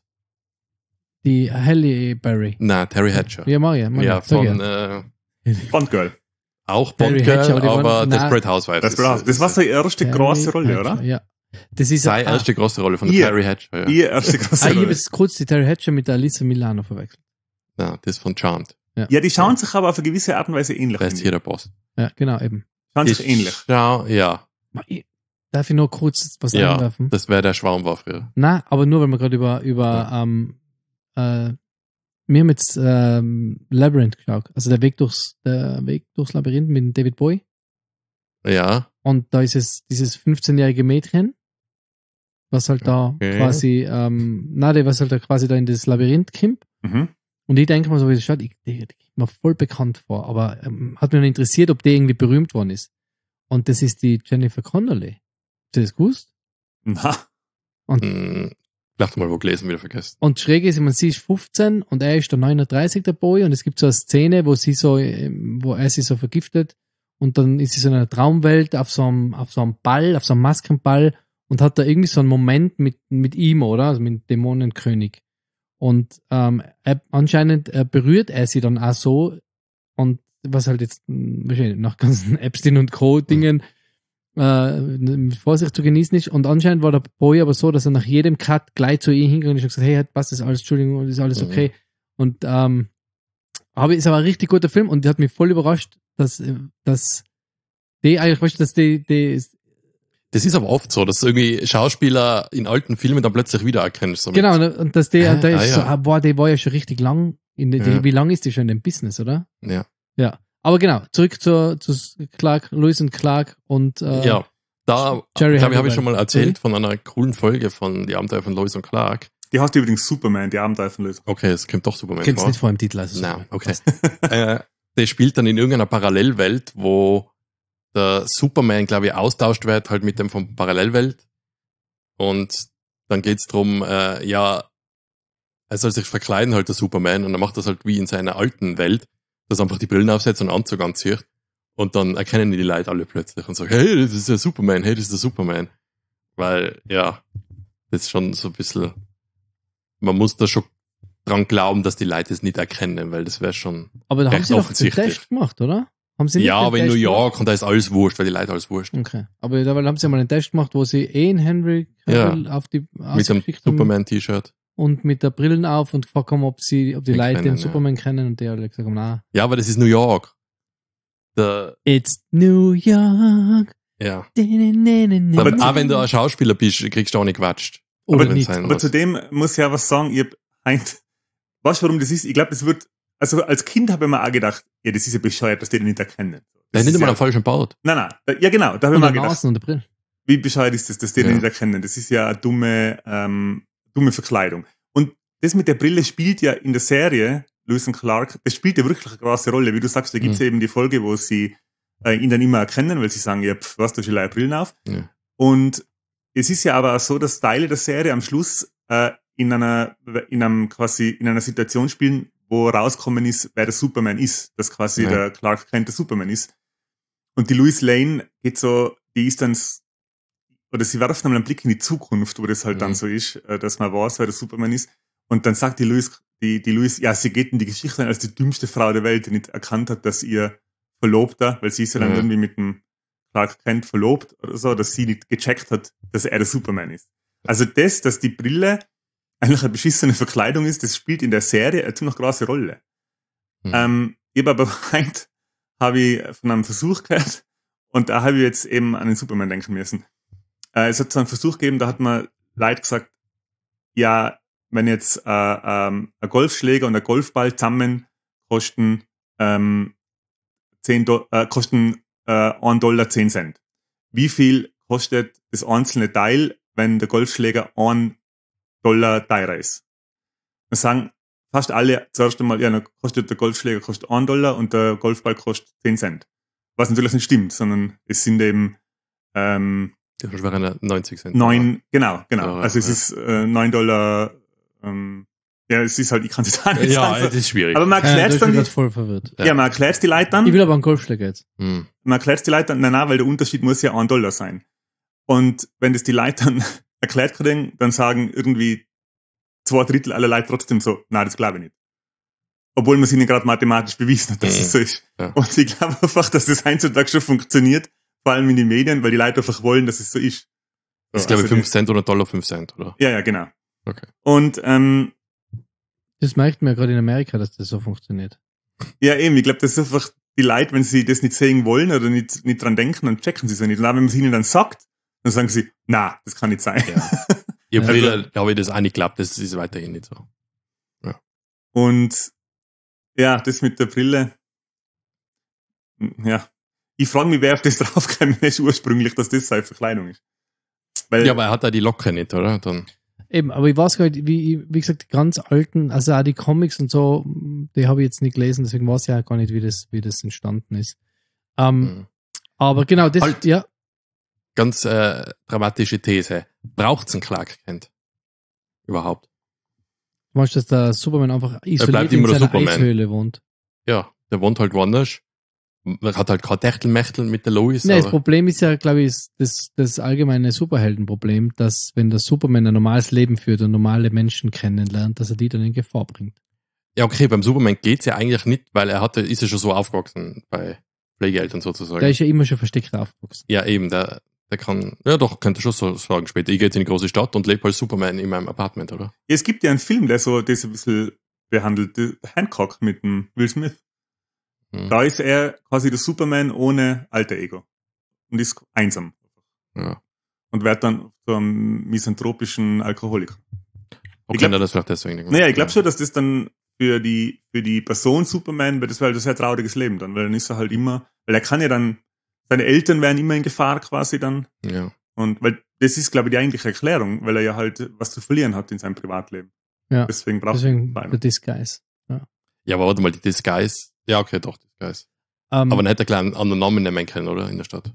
die Halle Berry. Nein, Terry Hatcher. Ja, Maria. Maria Ja, sag von ja. äh, Bond Girl. auch Terry Bond Girl, Hatcher, aber die aber waren- nein. Desperate Housewives. Das, ist- war, das war seine erste Terry große Rolle, Hatcher, oder? Ja. Das ist seine ah, erste große Rolle von der Ihr- Terry Hatcher. Ja. Ihr erste große Ah, ich habe Rolle. jetzt kurz die Terry Hatcher mit der Alissa Milano verwechselt. ja, das ist von Charmed. Ja, die schauen sich aber auf eine gewisse Art und Weise ähnlich. Wer ist finde hier ich. der Boss? Ja, genau, eben. Schauen Die sich ähnlich. Schau, ja, Ma, ich- Darf ich noch kurz was ja, einwerfen? das wäre der Schwarm war früher. Nein, aber nur, weil wir gerade über, über ähm, äh, wir haben jetzt ähm, Labyrinth geschaut. Also der Weg durchs, der Weg durchs Labyrinth mit dem David Bowie. Ja, Und da ist es dieses fünfzehnjährige Mädchen, was halt da Okay. quasi, ähm, na, der was halt da quasi da in das Labyrinth kommt. Mhm. Und ich denke mal so, wie es schaut, ich, die, die kommt mir voll bekannt vor, aber ähm, hat mich noch interessiert, ob die irgendwie berühmt worden ist. Und das ist die Jennifer Connelly. Hast du das gewusst? Na, Und mh, Vielleicht mal wo gelesen, wieder vergessen. Und schräg ist, ich meine, sie ist fünfzehn und er ist der neununddreißig, der Boy, und es gibt so eine Szene, wo sie so, wo er sie so vergiftet und dann ist sie so in einer Traumwelt auf so einem, auf so einem Ball, auf so einem Maskenball und hat da irgendwie so einen Moment mit, mit ihm, oder? Also mit dem Dämonenkönig. Und ähm, er, anscheinend äh, berührt er sie dann auch so und was halt jetzt mh, wahrscheinlich nach ganzen Epstein und Co. Dingen äh, mit Vorsicht zu genießen ist. Und anscheinend war der Boy aber so, dass er nach jedem Cut gleich zu ihr hingegangen ist und gesagt, hey, passt das alles, Entschuldigung, ist alles okay. Mhm. Und ähm, aber ist aber ein richtig guter Film und die hat mich voll überrascht, dass, dass die eigentlich, weißt du, dass die, die das ist aber oft so, dass irgendwie Schauspieler in alten Filmen dann plötzlich wiedererkennst. So genau, und dass der, äh, der ist ah, so, ja. ah, boah, der war ja schon richtig lang, in der, Ja. die, wie lang ist die schon in dem Business, oder? Ja. Ja. Aber genau, zurück zu, zu Clark, Lewis und Clark und äh, Ja, da Jerry glaube ich, habe Halliwell. ich schon mal erzählt von einer coolen Folge von Die Abenteuer von Lois und Clark. Die heißt übrigens Superman, die Abenteuerlösung. Okay, es kommt doch Superman Kennst vor. nicht vor dem Titel, also Nein, okay. äh, der spielt dann in irgendeiner Parallelwelt, wo der Superman, glaube ich, austauscht wird halt mit dem von Parallelwelt. Und dann geht's drum, äh, ja, er soll sich verkleiden halt, der Superman, und er macht das halt wie in seiner alten Welt, dass er einfach die Brillen aufsetzt und einen Anzug anzieht. Und dann erkennen die Leute alle plötzlich und sagen, hey, das ist der Superman, hey, das ist der Superman. Weil, ja, das ist schon so ein bisschen, man muss da schon dran glauben, dass die Leute es nicht erkennen, weil das wäre schon Aber da haben recht sie doch den offensichtlich. Test gemacht, oder? Haben sie nicht Ja, den aber in Test New gemacht? York und da ist alles wurscht, weil die Leute alles wurscht. Okay. Aber da haben sie mal einen Test gemacht, wo sie eh einen Henry Cavill auf die Mit dem ausgeschickt haben Superman-T-Shirt. und mit der Brillen auf und gefragt haben, ob sie, ob die Den Leute kennen, den Superman kennen und die alle gesagt haben, na. Ja, aber das ist New York. Der, It's New York. ja. Aber Aber auch wenn du ein Schauspieler bist, kriegst du auch nicht quatscht. Oder aber nicht. sein Aber was. zudem muss ich ja was sagen, ich hab heint, weißt du, warum das ist? Ich glaube, das wird, also als Kind habe ich mir auch gedacht, ja, das ist ja bescheuert, dass die den nicht erkennen. Der Das ist nicht ist mal ja, am falschen Baut. nein, nein, da- ja genau, da habe ich Und mir auch der gedacht, Nasen und der Brille. wie bescheuert ist das, dass die den Ja. nicht erkennen? Das ist ja eine dumme, ähm, dumme Verkleidung. Und das mit der Brille spielt ja in der Serie, Lewis und Clark, das spielt ja wirklich eine große Rolle. Wie du sagst, da gibt's Mhm. eben die Folge, wo sie äh, ihn dann immer erkennen, weil sie sagen, ja, pf, was, du hast ja Brillen auf. Ja. Und es ist ja aber auch so, dass Teile der Serie am Schluss äh, in einer, in einem quasi, in einer Situation spielen, wo rauskommen ist, wer der Superman ist, dass quasi Ja. der Clark Kent der Superman ist. Und die Lois Lane geht so, die ist dann, s- oder sie werft einmal einen Blick in die Zukunft, wo das halt Mhm. dann so ist, äh, dass man weiß, wer der Superman ist. Und dann sagt die Lois, die, die Lois, ja, sie geht in die Geschichte ein als die dümmste Frau der Welt, die nicht erkannt hat, dass ihr Verlobter, weil sie ist ja dann Ja. irgendwie mit dem Clark Kent verlobt oder so, dass sie nicht gecheckt hat, dass er der Superman ist. Also das, dass die Brille eigentlich eine beschissene Verkleidung ist, das spielt in der Serie eine ziemlich große Rolle. Mhm. Ähm, ich habe aber heint, habe ich von einem Versuch gehört und da habe ich jetzt eben an den Superman denken müssen. Äh, es hat so einen Versuch gegeben, da hat man Leute gesagt, ja, wenn jetzt äh, ähm, ein Golfschläger und ein Golfball zusammen kosten ähm, zehn Do- äh, kosten äh, ein Dollar zehn Cent. Wie viel kostet das einzelne Teil, wenn der Golfschläger ein Dollar teurer ist? Wir sagen fast alle zuerst einmal, ja, dann kostet der Golfschläger kostet ein Dollar und der Golfball kostet zehn Cent. Was natürlich nicht stimmt, sondern es sind eben ähm, Das wären neunzig Cent. neun, genau, genau. Ja, also es ja. ist äh, neun Dollar, ähm, ja, es ist halt, ich kann es jetzt auch nicht Ja, sagen. es ist schwierig. Aber man Ja, erklärt da es ist dann, mir die, grad voll verwirrt. ja, man erklärt die Leute Ich dann, will aber einen Golfschläger jetzt. Hm. man erklärt die Leute dann, nein, nein, weil der Unterschied muss ja ein Dollar sein. Und wenn das die Leute dann erklärt kriegen, dann sagen irgendwie zwei Drittel aller Leute trotzdem so, nein, das glaube ich nicht. Obwohl man es ihnen gerade mathematisch bewiesen hat, dass Mhm. es so ist. Ja. Und ich glaube einfach, dass das heutzutage schon funktioniert, vor allem in den Medien, weil die Leute einfach wollen, dass es so ist. Das ist, So, glaube ich, also fünf Cent oder Dollar fünf Cent, oder? Ja, ja, genau. Okay. Und ähm, Das merkt man ja gerade in Amerika, dass das so funktioniert. ja, eben, ich glaube, das ist einfach die Leute, wenn sie das nicht sehen wollen oder nicht, nicht dran denken, dann checken sie es ja nicht. Und auch wenn man es ihnen dann sagt, dann sagen sie, na, das kann nicht sein. Ja. Ich habe Also- wieder, glaube ich, das auch nicht geklappt, das ist weiterhin nicht so. Und ja, das mit der Brille, ja, ich frage mich, wer auf das draufgekommen ist ursprünglich, dass das seine Verkleidung ist. Weil, Ja, aber er hat da die Locke nicht, oder? Dann, Eben, aber ich weiß gar nicht, wie, wie gesagt, die ganz alten, also auch die Comics und so, die habe ich jetzt nicht gelesen, deswegen weiß ich ja gar nicht, wie das, wie das entstanden ist. Ähm, hm. aber genau, das, Halt. ja, Ganz äh, dramatische These. Braucht's einen Clark Kent? überhaupt. Du weißt, dass der Superman einfach isoliert bleibt in immer der seiner Superman. Eishöhle wohnt. Ja, der wohnt halt woanders. Er hat halt kein Techtelmechtel mit der Lois. Nee, das aber- Problem ist ja, glaube ich, ist das, das allgemeine Superheldenproblem, dass wenn der Superman ein normales Leben führt und normale Menschen kennenlernt, dass er die dann in Gefahr bringt. Ja, okay, beim Superman geht's ja eigentlich nicht, weil er hatte, ist ja schon so aufgewachsen bei Pflegeeltern sozusagen. Der ist ja immer schon versteckt aufgewachsen. Ja, eben, der, der kann, ja doch, könnte schon so sagen später. Ich gehe jetzt in die große Stadt und lebe als Superman in meinem Apartment, oder? Ja, es gibt ja einen Film, der so das ein bisschen behandelt, The Hancock mit dem Will Smith. Hm. Da ist er quasi der Superman ohne alter Ego. Und ist einsam. Ja. Und wird dann zu einem misanthropischen Alkoholiker. Okay, glaub- na, das vielleicht deswegen nicht. Naja, ich glaube schon, dass das dann für die, für die Person Superman, weil das wäre halt ein sehr trauriges Leben dann, weil dann ist er halt immer, weil er kann ja dann, seine Eltern wären immer in Gefahr quasi dann. Ja. Und weil das ist, glaube ich, die eigentliche Erklärung, weil er ja halt was zu verlieren hat in seinem Privatleben. Ja. Deswegen braucht Deswegen er der einen. Disguise. Ja, aber warte mal, die Disguise, ja, okay, doch, Disguise. Ähm, Aber dann hätte er gleich einen anderen Namen nehmen können, oder? In der Stadt.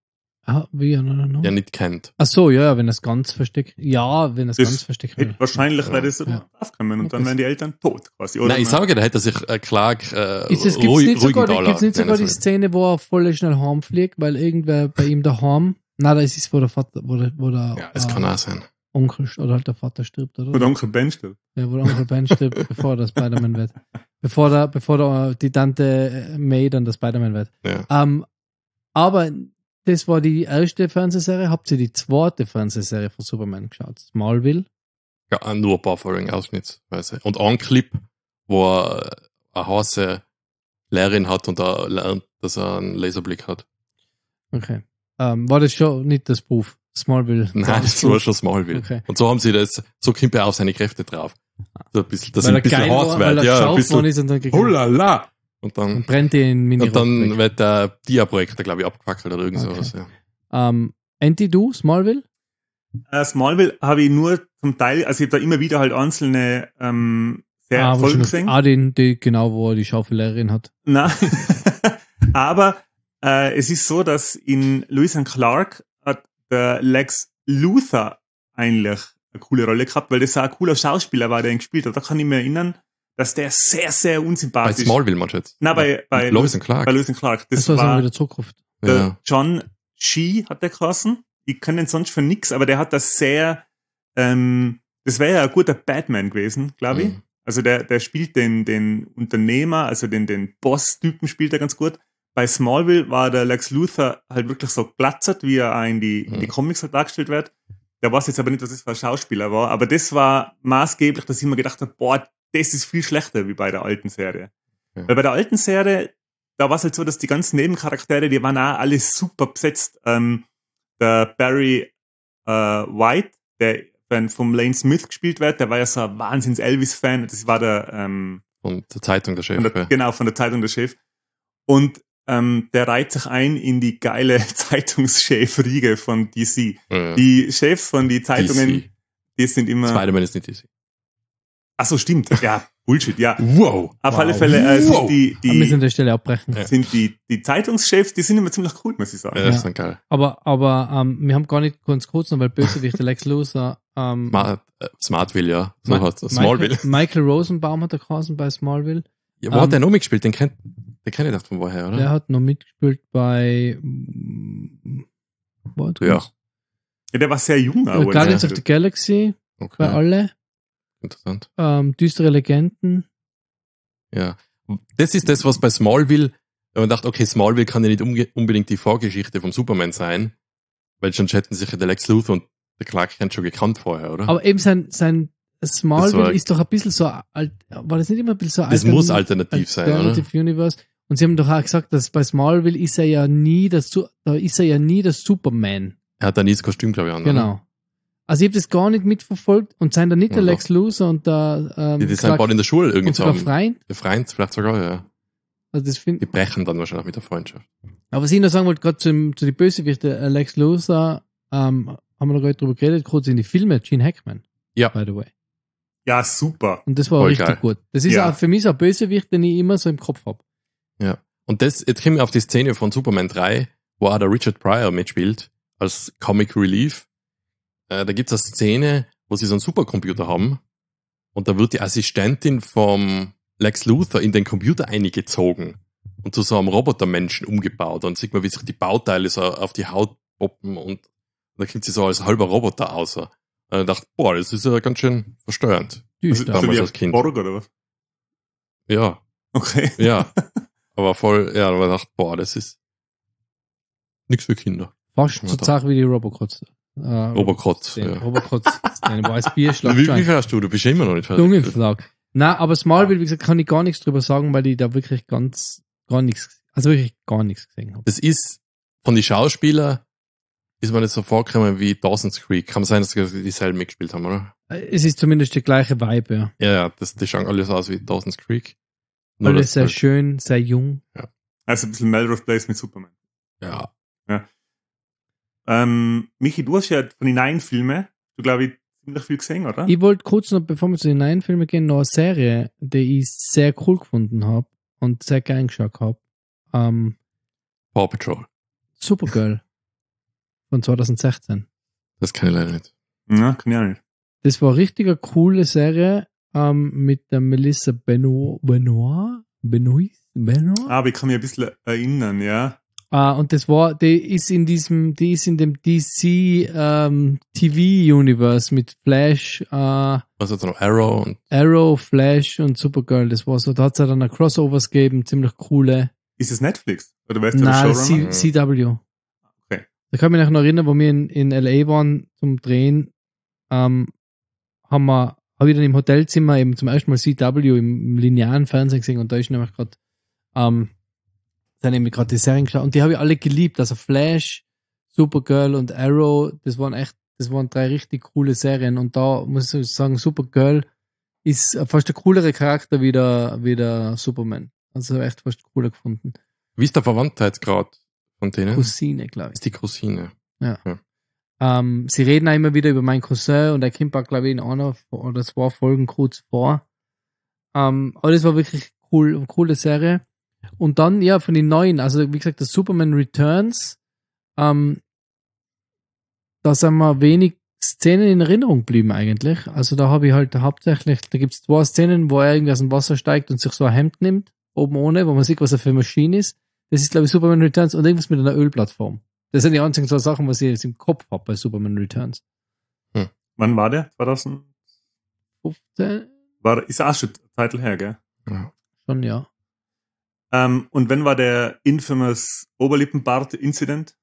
ah, wie, no, no, no. Der nicht kennt. Ach so, ja, ja, wenn das ganz versteckt, ja, wenn das, Das ganz versteckt Hätte wäre. wahrscheinlich Ja. wäre das so Ja. aufgekommen und dann Das- wären die Eltern tot quasi. Oder Nein, ich sage, da hätte er sich äh, Clark äh, Ist es, gibt's ruhig, nicht sogar, ruhigen gibt's nicht Dollar sogar die nennen Szene, wo er voll schnell heimfliegt, weil irgendwer bei ihm daheim, na, da ist es, wo der Vater, wo der, wo der Ja, das äh, kann auch sein. Onkel st- oder halt der Vater stirbt, oder? Oder Onkel Ben stirbt. Ja, wo der Onkel Ben stirbt, bevor der Spider-Man wird. Bevor der, bevor der, die Tante May dann der Spider-Man wird. Ja. Ähm, aber das war die erste Fernsehserie. Habt ihr die zweite Fernsehserie von Superman geschaut? Smallville? Ja, nur ein paar Folgen ausschnittsweise. Und ein Clip, wo er eine heiße Lehrerin hat und er lernt, dass er einen Laserblick hat. Okay. Ähm, war das schon nicht das Buch? Smallville? Nein, das war schon Smallville. Okay. Und so haben sie das, so kommt er auf seine Kräfte drauf. So ein bisschen, dass Weil er er ein bisschen geil hart war, weil wird. er Ja, ein geschauft worden bisschen, ist und dann, hulala! Und dann, und brennt die in mini und dann wird der Dia-Projektor, glaube ich, abgefackelt oder irgend Okay. sowas. Ja. ähm, Anti, du, Smallville? Äh, Smallville habe ich nur zum Teil, also ich habe da immer wieder halt einzelne ähm, sehr ah, Folgen wahrscheinlich- gesehen. ah, den, die, genau, wo er die Schaufellehrerin hat. Nein. Aber äh, es ist so, dass in Lewis and Clark hat der Lex Luthor eigentlich eine coole Rolle gehabt, weil das auch ein cooler Schauspieler war, der ihn gespielt hat. Da kann ich mich erinnern, dass der sehr, sehr Bei unsympathisch Smallville, meinst du jetzt? Nein, bei, bei, Lois and Clark. bei Lewis and Clark. Das Das, war war wieder zurückruft. der Ja. John Shee, hat der geheißen. Ich kenne den sonst für nix, aber der hat das sehr, ähm, das wäre ja ein guter Batman gewesen, glaube ich. Mhm. Also der, der spielt den, den Unternehmer, also den, den Boss-Typen spielt er ganz gut. Bei Smallville war der Lex Luthor halt wirklich so glatzert, wie er auch in die, in die Mhm. Comics halt dargestellt wird. Der weiß jetzt aber nicht, was das für ein Schauspieler war, aber das war maßgeblich, dass ich mir gedacht habe, boah, das ist viel schlechter wie bei der alten Serie. Ja. Weil bei der alten Serie, da war es halt so, dass die ganzen Nebencharaktere, die waren auch alle super besetzt. Ähm, der Barry äh, White, der wenn vom Lane Smith gespielt wird, der war ja so ein Wahnsinns-Elvis-Fan. Das war der, ähm, Von der Zeitung der Chef. von der ja. genau, von der Zeitung der Chef. Und ähm, der reiht sich ein in die geile Zeitungschef-Riege von D C. Ja. Die Chefs von die Zeitungen, D C. die sind immer... Spider-Man ist nicht D C. Ach so, stimmt. Ja, Bullshit, ja. Wow. Auf Wow. alle Fälle äh, sind Wow. die, Wir müssen an die, der Stelle abbrechen. Ja. sind die, die Zeitungschefs, die sind immer ziemlich cool, muss ich sagen. Ja, das ist dann geil. Aber, aber ähm, wir haben gar nicht ganz kurz noch, weil Bösewicht der Lex Luthor ähm, Ma äh, Smartville, ja. So Ma- hat Smallville. Michael, Michael Rosenbaum hat er geheißen bei Smallville. Ja, wo Ähm, hat der noch mitgespielt? Den kennt, den kenn ich doch von woher, oder? Der hat noch mitgespielt bei mm, warte Ja. kurz. Ja, der war sehr jung. Äh, aber Guardians ja. of the Galaxy bei Okay. alle. Interessant. Ähm, Düstere Legenden. Ja. Das ist das, was bei Smallville, wenn man dachte, okay, Smallville kann ja nicht umge- unbedingt die Vorgeschichte vom Superman sein, weil schon hätten sich ja der Lex Luthor und der Clark Kent schon gekannt vorher, oder? Aber eben sein, sein Smallville war- ist doch ein bisschen so alt, war das nicht immer ein bisschen so das altern- muss alternativ sein, oder? Alternative Universe. Und sie haben doch auch gesagt, dass bei Smallville ist er ja nie das, Su- da ist er ja nie das Superman. Er hat da nie das Kostüm, glaube ich, an. Genau. Also ich habe das gar nicht mitverfolgt und sind da nicht der Ja, Lex Luthor und der ähm, Oder? Die, die sind Clark- bald in der Schule und irgendwie sogar zusammen. Freund. Der Freund, vielleicht sogar, ja. Also das Die find, brechen dann wahrscheinlich mit der Freundschaft. aber was ich noch sagen wollte, gerade zu, zu den Bösewichten, äh, Lex Luthor, ähm, haben wir noch gar nicht drüber geredet, kurz in die Filme, Gene Hackman. Ja. By the way. Ja, super. Und das war Voll richtig geil. gut. Das ist Ja. auch für mich so ein Bösewicht, den ich immer so im Kopf habe. Ja. Und das, jetzt kommen wir auf die Szene von Superman drei, wo auch der Richard Pryor mitspielt, als Comic Relief. Äh, da gibt's eine Szene, wo sie so einen Supercomputer haben und da wird die Assistentin vom Lex Luthor in den Computer eingezogen und zu so einem Robotermenschen umgebaut. Und sieht man, wie sich die Bauteile so auf die Haut poppen und da kommt sie so als halber Roboter aus. Und ich dachte, boah, das ist ja ganz schön verstörend. Also, Düster. also damals wie als ein Kind. Borg oder was? Ja, Okay. ja. Aber voll, ja, aber ich dachte, boah, das ist nix für Kinder. Fast Ja, so doch. zart wie die Robocrots. Äh, Robocrots, Den ja. Robocrots, den wo als Bierschlag Wie, wie scheint. viel hast du? Du bist ja immer noch nicht fertig. Dunkelflag. Na, aber Smallville, wie gesagt, kann ich gar nichts drüber sagen, weil ich da wirklich ganz, gar nichts, also wirklich gar nichts gesehen habe. Das ist, von den Schauspielern, ist mir nicht so vorgekommen wie Dawson's Creek. Kann sein, dass die dieselben mitgespielt haben, oder? Es ist zumindest die gleiche Vibe, ja. Ja, ja, das, die schauen alles aus wie Dawson's Creek. Nur Alles das sehr halt- schön, sehr jung. Also ein bisschen Melrose Place mit Superman. Ja. Ähm, Michi, du hast ja von den neuen Filmen, du glaube ich, ziemlich viel gesehen, oder? Ich wollte kurz noch, bevor wir zu den neuen Filmen gehen, noch eine Serie, die ich sehr cool gefunden habe und sehr gern geschaut habe. Ähm, Paw Patrol. Supergirl von zwanzig sechzehn. Das kann ich leider nicht. Ja, kann ich auch nicht. Das war eine richtige coole Serie ähm, mit der Melissa Benoit. Benoit? Benoit? Benoit? Aber ich kann mich ein bisschen erinnern, ja. Ah, und das war, die ist in diesem, die ist in dem D C ähm, T V-Universe mit Flash, äh, Was hat noch Arrow und Arrow, Flash und Supergirl. Das war so, da hat es ja dann eine Crossovers gegeben, ziemlich coole. Ist es Netflix? Oder weißt du, der Nein, Showrunner? C- CW. Okay. Da kann ich mich noch erinnern, wo wir in, in L A waren zum Drehen, ähm, haben wir, habe ich dann im Hotelzimmer eben zum ersten Mal C W im, im linearen Fernsehen gesehen und da ist nämlich gerade, ähm, dann eben gerade die Serien geschaut und die habe ich alle geliebt. Also Flash, Supergirl und Arrow, das waren echt, das waren drei richtig coole Serien und da muss ich sagen, Supergirl ist fast der coolere Charakter wie der, wie der Superman. Also echt fast cooler gefunden. wie ist der Verwandtheitsgrad von denen? Cousine, glaube ich. Ist die Cousine. Ähm, sie reden auch immer wieder über meinen Cousin und er kommt auch, glaube ich, in einer oder zwei Folgen kurz vor. Ähm, aber das war wirklich cool, eine coole Serie. Und dann, ja, von den neuen, also wie gesagt, das Superman Returns, ähm, da sind mir wenig Szenen in Erinnerung geblieben eigentlich. Also da habe ich halt hauptsächlich, da gibt es zwei Szenen, wo er irgendwie aus dem Wasser steigt und sich so ein Hemd nimmt, oben ohne, wo man sieht, was er für eine Maschine ist. Das ist, glaube ich, Superman Returns und irgendwas mit einer Ölplattform. Das sind die einzigen so Sachen, was ich jetzt im Kopf habe bei Superman Returns. Wann war der? zwanzig fünfzehn? War, ist auch schon eine Zeit her, gell? Ja. Schon, ja. Ähm, und wenn war der infamous Oberlippenbart-Incident?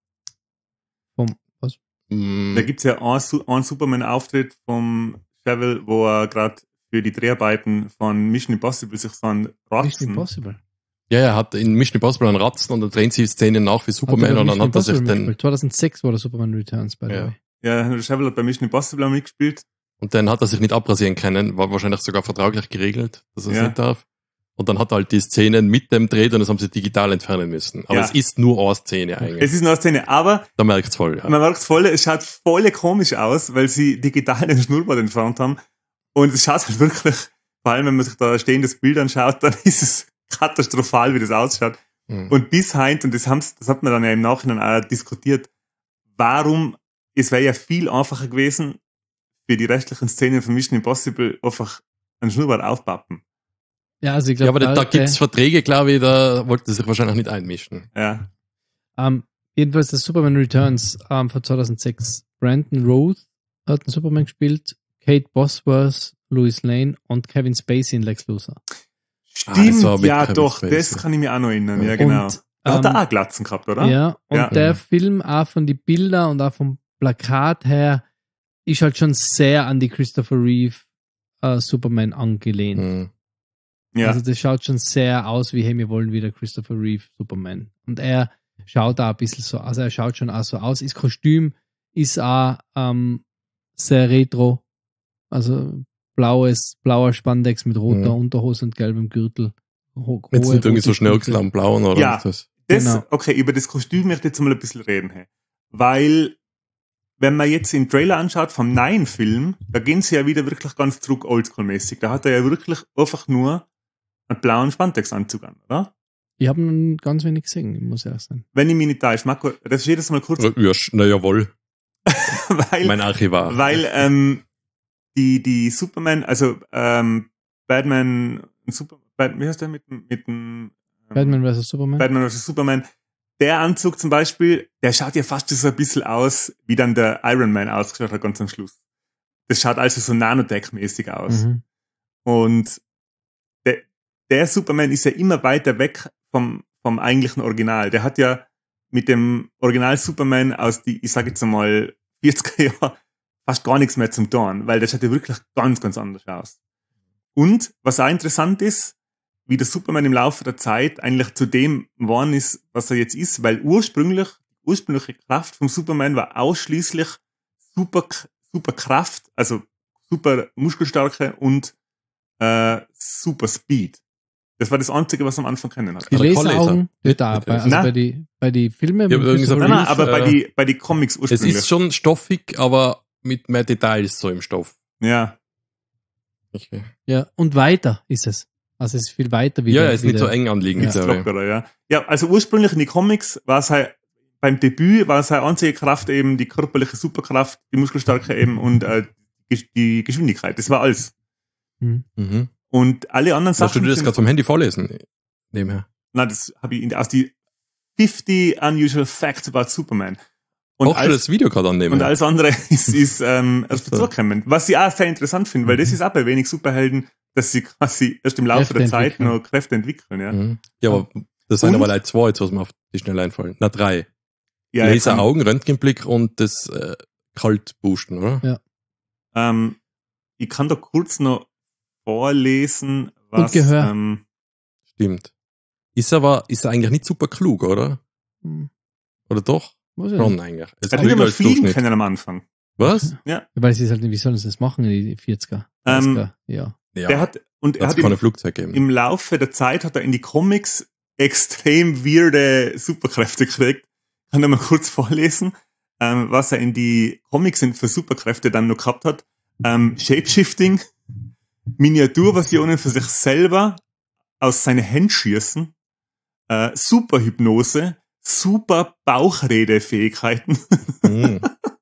Vom, was? Mm, Da gibt's ja einen, Su- einen Superman-Auftritt vom Chevelle, wo er gerade für die Dreharbeiten von Mission Impossible sich so einen Mission Ratzen... Impossible. ja, er hat in Mission Impossible einen Ratzen und dann drehen sie Szenen nach wie Superman und dann hat er sich den, zweitausendsechs war der Superman Returns, by the Ja. way. Ja, der Chevelle hat bei Mission Impossible auch mitgespielt. und dann hat er sich nicht abrasieren können, war wahrscheinlich sogar vertraglich geregelt, dass er es Ja. nicht darf. Und dann hat er halt die Szenen mit dem Dreh und das haben sie digital entfernen müssen. Aber Ja. es ist nur eine Szene eigentlich. Es ist noch eine Szene, aber Da merkt's voll, ja. man merkt voll, es schaut voll komisch aus, weil sie digital den Schnurrbart entfernt haben. Und es schaut halt wirklich, vor allem wenn man sich da stehendes Bild anschaut, dann ist es katastrophal, wie das ausschaut. Mhm. Und bis heute, und das, haben's, das hat man dann ja im Nachhinein auch diskutiert, warum, es wäre ja viel einfacher gewesen, für die restlichen Szenen von Mission Impossible einfach einen Schnurrbart aufpappen. Ja, also ich Ja, glaube, aber da, da gibt's Verträge, glaube ich, da wollte er sich wahrscheinlich nicht einmischen. Ja. ähm, jedenfalls das Superman Returns ähm, von zweitausendsechs. Brandon Roth hat den Superman gespielt, Kate Bosworth, Lois Lane und Kevin Spacey in Lex Luthor. Stimmt, das war mit ja Kevin doch, Spacey. das kann ich mir auch noch erinnern, ja Ja. genau. Und, Da hat er ähm, auch Glatzen gehabt, oder? Ja, und Ja. der Ja. Film auch von den Bildern und auch vom Plakat her ist halt schon sehr an die Christopher Reeve äh, Superman angelehnt. Mhm. Ja. Also das schaut schon sehr aus wie, hey, wir wollen wieder Christopher Reeve Superman. Und er schaut da ein bisschen so, also er schaut schon auch so aus. Das Kostüm ist auch ähm, sehr retro. Also blaues, blauer Spandex mit roter Mhm. Unterhose und gelbem Gürtel. Ho Jetzt hohe nicht irgendwie so rote Schnörkel Stiefel. am Blauen oder Ja. was das? Das, Genau. Okay, über das Kostüm möchte ich jetzt mal ein bisschen reden. Hey. Weil, wenn man jetzt den Trailer anschaut vom neuen Film, da gehen sie ja wieder wirklich ganz zurück oldschool-mäßig. Da hat er ja wirklich einfach nur einen blauen Spandex-Anzug an, oder? Ich habe ihn ganz wenig gesehen, muss ich auch sagen. Wenn ich mich nicht täusche, Marco, recherchiere das mal kurz, Ja, sch- na jawohl, weil, mein Archivar. weil ähm, die, die Superman, also ähm, Batman, Super, Bat, wie heißt der mit, mit dem ähm, Batman versus. Superman? Batman versus. Superman, der Anzug zum Beispiel, der schaut ja fast so ein bisschen aus, wie dann der Iron Man ausgeschaut hat ganz am Schluss. Das schaut also so Nanotech-mäßig aus. Mhm. Und der, der Superman ist ja immer weiter weg vom, vom eigentlichen Original. Der hat ja mit dem Original Superman aus die, ich sage jetzt einmal, vierziger Jahren fast gar nichts mehr zum tun, weil der schaut ja wirklich ganz, ganz anders aus. Und was auch interessant ist, wie der Superman im Laufe der Zeit eigentlich zu dem geworden ist, was er jetzt ist, weil ursprünglich, die ursprüngliche Kraft vom Superman war ausschließlich super, super Kraft, also super Muskelstärke und äh, super Speed. Das war das Einzige, was er am Anfang kennen hat. Die Aber Laseraugen, Nicht da, mit bei, also Nein. bei die, bei die Filme. Ich hab irgendwie so Nein, nein, aber äh, bei die, bei die Comics Es ursprünglich. ist schon stoffig, aber mit mehr Details so im Stoff. Ja. Okay. Ja, und weiter ist es. Also es ist viel weiter wieder. Ja, ja, ist nicht wieder. so eng anliegend. Ja. Ist aber- lockerer, ja. Ja, also ursprünglich in die Comics war es halt, beim Debüt war seine einzige Kraft eben die körperliche Superkraft, die Muskelstärke eben und äh, die, die Geschwindigkeit. Das war alles. Mhm. Mhm. Und alle anderen Sollst du Sachen. dir das sind- gerade vom Handy vorlesen? Nebenher. Nein, das habe ich in, aus die fifty Unusual Facts about Superman. Und Auch schon alles, das Video gerade annehmen. und alles andere ist, ist ähm, erst So. dazugekommen. Was ich auch sehr interessant finde, weil das ist auch bei wenig Superhelden, dass sie quasi erst im Laufe Kräfte der Zeit entwickeln. noch Kräfte entwickeln. Ja, Mhm. Ja, aber das sind Und- aber leider zwei, jetzt was mir auf die schnell einfallen. Na, drei. ja ich Laser kann- Augen, Röntgenblick und das äh, Kaltboosten, oder? Ähm, ich kann da kurz noch vorlesen, was. Und Gehör. Ähm, Stimmt. Ist aber, ist er eigentlich nicht super klug, oder? Hm. Oder doch? Weiß ich Schon nicht. eigentlich. Es er hat klüger nicht einmal als fliegen Durchschnitt. können am Anfang. Was? Weil sie es halt nicht, wie sollen sie das machen in die vierziger? Ähm, dreißiger? Ja. Ja. Der hat, und er hat hat keine im, Flugzeug gegeben. im Laufe der Zeit hat er in die Comics extrem weirde Superkräfte gekriegt. Kann ich mal kurz vorlesen, ähm, was er in die Comics für Superkräfte dann noch gehabt hat. Ähm, Shapeshifting, Miniaturversionen für sich selber aus seinen Händen schießen, äh, Superhypnose, super Bauchredefähigkeiten Mhm.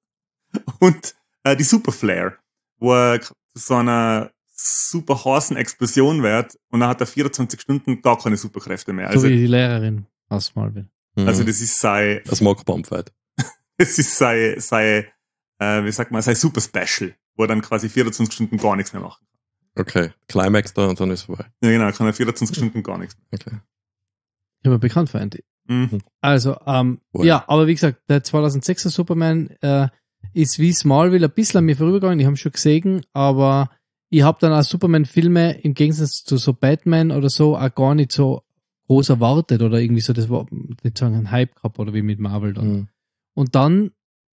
und äh, die Superflare, wo er zu so einer super heißen Explosion wird und dann hat er vierundzwanzig Stunden gar keine Superkräfte mehr. Also, so wie die Lehrerin aus Smallville. Mhm. also das ist sein, das Mockbomb-Fight. das ist sein, sein äh, wie sagt man, sein Super Special, wo er dann quasi vierundzwanzig Stunden gar nichts mehr macht. Okay. Climax da und dann ist vorbei. Ja genau, kann er vierundzwanzig Stunden gar nichts mehr. Okay. Ich habe bekannt für Andy. Mhm. Also, ähm, Wohl. ja, aber wie gesagt, der zweitausendsechser Superman äh, ist wie Smallville ein bisschen an mir vorübergegangen. Ich habe schon gesehen, aber ich habe dann auch Superman-Filme im Gegensatz zu so Batman oder so auch gar nicht so groß erwartet oder irgendwie so, das war nicht sagen, ein Hype gehabt oder wie mit Marvel dann. Mhm. Und dann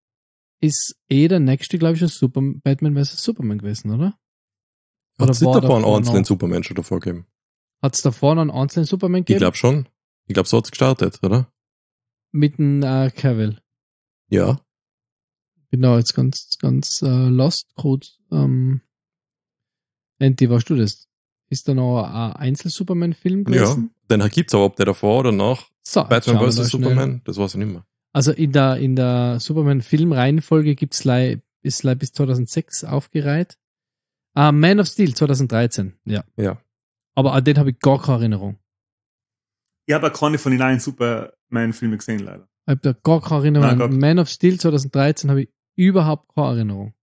ist eh der nächste, glaube ich, schon Super Batman versus. Superman gewesen, oder? Hat es war nicht davor einen davor einzelnen noch- Superman schon davor gegeben? Hat es davor noch einen einzelnen Superman Ich gegeben? glaube schon. Ich glaube, so hat es gestartet, oder? Mit dem äh, Cavill. Ja. Bin da jetzt ganz, ganz äh, lost. Kurz, ähm, Andy, warst du das? Ist da noch ein Einzel-Superman-Film Ja. gewesen? Den gibt's aber, ob der davor oder nach So, jetzt Batman schauen wir da versus. schnell. Superman, das weiß ich nicht mehr. Also in der, in der Superman-Film-Reihenfolge gibt's lei, ist lei bis zweitausendsechs aufgereiht. Ah, Man of Steel zweitausenddreizehn, ja. Ja. Aber an den habe ich gar keine Erinnerung. Ich habe auch keine von den neuen Superman-Filmen gesehen, leider. Ich habe da gar keine Erinnerung. Nein, gar An Man of Steel zweitausenddreizehn habe ich überhaupt keine Erinnerung.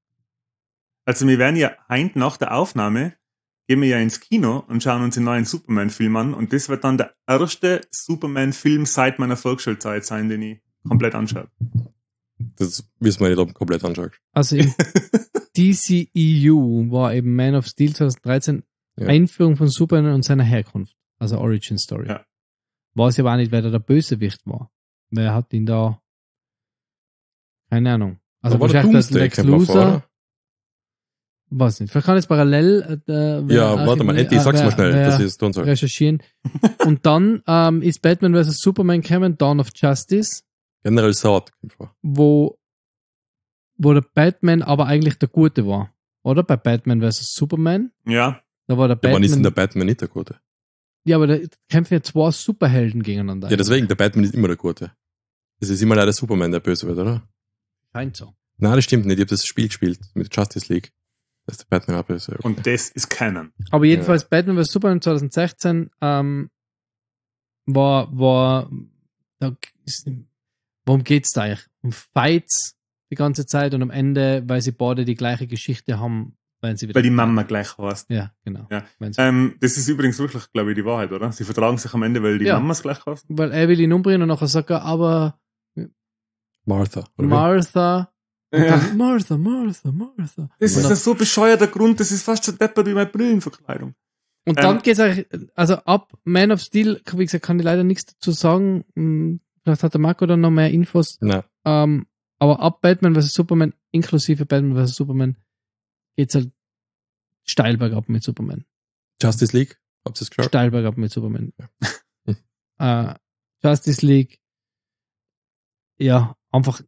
Also wir werden ja heint nach der Aufnahme, gehen wir ja ins Kino und schauen uns den neuen Superman-Film an und das wird dann der erste Superman-Film seit meiner Volksschulzeit sein, den ich komplett anschaue. Das wissen wir nicht, ob du komplett anschaust. Also im D C E U war eben Man of Steel zweitausenddreizehn Ja. Einführung von Superman und seiner Herkunft. Also Origin Story. Ja. Weiß ich aber auch nicht, wer da der Bösewicht war. Wer hat ihn da... Keine Ahnung. Also Da war der wahrscheinlich der Doomsday Lex Camper vor, Luthor. oder? Weiß nicht. Vielleicht kann jetzt parallel... Äh, wer- Ja, warte mal, äh, Andy, sag's mal wer- schnell, wer dass ich es tun soll. recherchieren. Und dann ähm, ist Batman versus. Superman gekommen, Dawn of Justice, Generell Saat. wo, wo der Batman aber eigentlich der Gute war. Oder? Bei Batman versus. Superman. Ja, Da war der Der war nicht in Batman. der Batman nicht der Gute. Ja, aber da kämpfen ja zwei Superhelden gegeneinander. Ja, deswegen, der Batman ist immer der Gute. Es ist immer leider Superman, der böse wird, oder? Scheint so. Nein, das stimmt nicht. Ich habe das Spiel gespielt mit Justice League. Das ist der Batman ab ist, okay. Und das ist Canon. Aber jedenfalls ja. Batman versus. Superman zwanzig sechzehn ähm, war, war, da ist, worum geht's da eigentlich? Um Fights die ganze Zeit und am Ende, weil sie beide die gleiche Geschichte haben, weil sie wieder. Weil die Mama gleich heißt. Ja, genau. Ja. Ähm, das ist übrigens wirklich, glaube ich, die Wahrheit, oder? Sie vertragen sich am Ende, weil die ja. Mamas gleich heißt. Weil er will ihn umbringen und nachher sagt er, aber Martha. Oder Martha. Ja. Martha, Martha, Martha. Das ist ein so bescheuerter Grund, das ist fast so deppert wie meine Brillenverkleidung. Und dann ähm, geht's eigentlich, also ab Man of Steel, wie gesagt, kann ich leider nichts dazu sagen. Vielleicht hat der Marco dann noch mehr Infos. Nein. Ähm, aber ab Batman versus. Superman, inklusive Batman versus. Superman, geht's halt steil bergab mit Superman. Justice League? Habt ihr es geschaut? Steil bergab mit Superman. Ja. äh, Justice League, ja, einfach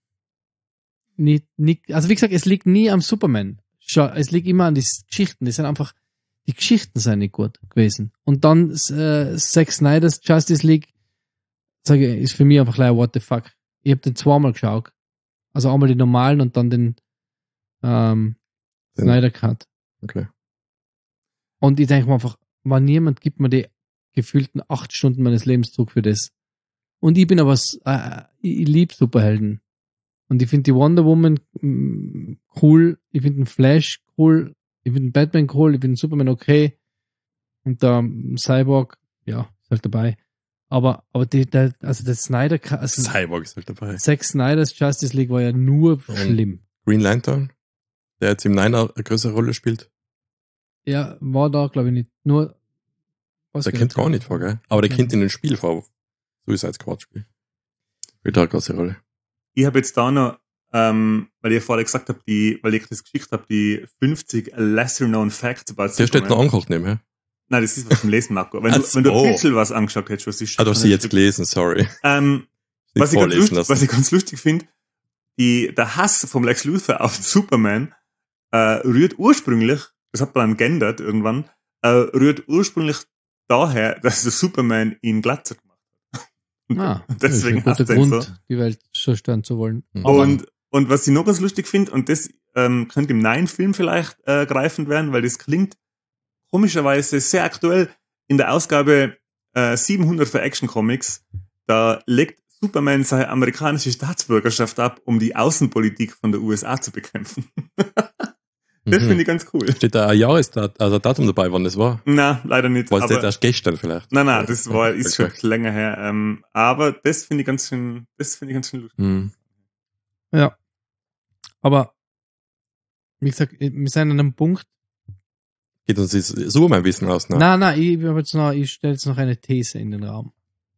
nicht, nicht, also wie gesagt, es liegt nie am Superman. Es liegt immer an die Geschichten. Die sind einfach, die Geschichten sind nicht gut gewesen. Und dann äh, Zack Snyder's Justice League, sage ich, ist für mich einfach like, what the fuck. Ich habe den zweimal geschaut. Also einmal den normalen und dann den ähm, Snyder Cut. Okay. Und ich denke mir einfach, wenn niemand gibt mir die gefühlten acht Stunden meines Lebens zurück für das. Und ich bin aber, äh, ich, ich liebe Superhelden. Und ich finde die Wonder Woman mh, cool, ich finde den Flash cool, ich finde den Batman cool, ich finde den Superman okay. Und der Cyborg, ja, ist halt dabei. Aber, aber die, der, also der Snyder, also Cyborg ist halt dabei. Zack Snyder's Justice League war ja nur Und schlimm. Green Lantern, der jetzt im Niner eine größere Rolle spielt. Ja, war da, glaube ich, nicht. Nur. Der kennt gar nicht vor, gell? Aber der ja. kennt in dem Spiel vor. Suicide Squad Spiel. Spielt da eine große Rolle. Ich habe jetzt da noch, ähm, weil ich vorher gesagt habe, die, weil ich das geschickt habe, die fünfzig lesser known facts about Der steht noch angeguckt neben, ja? Nein, das ist was zum Lesen, Marco. Wenn, du, wenn du Titel was angeschaut hättest, was ist Ah, du hast sie jetzt gelesen, sorry. Ähm, was, ich lustig, was ich ganz lustig finde, die, der Hass vom Lex Luthor auf Superman äh, rührt ursprünglich, das hat man dann geändert irgendwann, äh, rührt ursprünglich daher, dass der Superman ihn Glatzer gemacht hat. Ah, deswegen das ist ein guter Grund, so. Die Welt zerstören zu wollen. Und, und was ich noch ganz lustig finde, und das ähm, könnte im neuen Film vielleicht äh, greifend werden, weil das klingt komischerweise sehr aktuell. In der Ausgabe äh, siebenhundert für Action Comics, da legt Superman seine amerikanische Staatsbürgerschaft ab, um die Außenpolitik von der U S A zu bekämpfen. Das mhm. finde ich ganz cool. Steht da ein Jahresdatum, also Datum dabei, wann das war? Nein, leider nicht. War es jetzt erst gestern vielleicht? Nein, nein, das war, ist okay. schon länger her. Ähm, aber das finde ich ganz schön, das finde ich ganz schön lustig. Mhm. Ja. Aber, wie gesagt, wir sind an einem Punkt. Geht uns das Superman-Wissen aus, ne? Nein, nein, ich, ich, noch, ich stelle jetzt noch eine These in den Raum.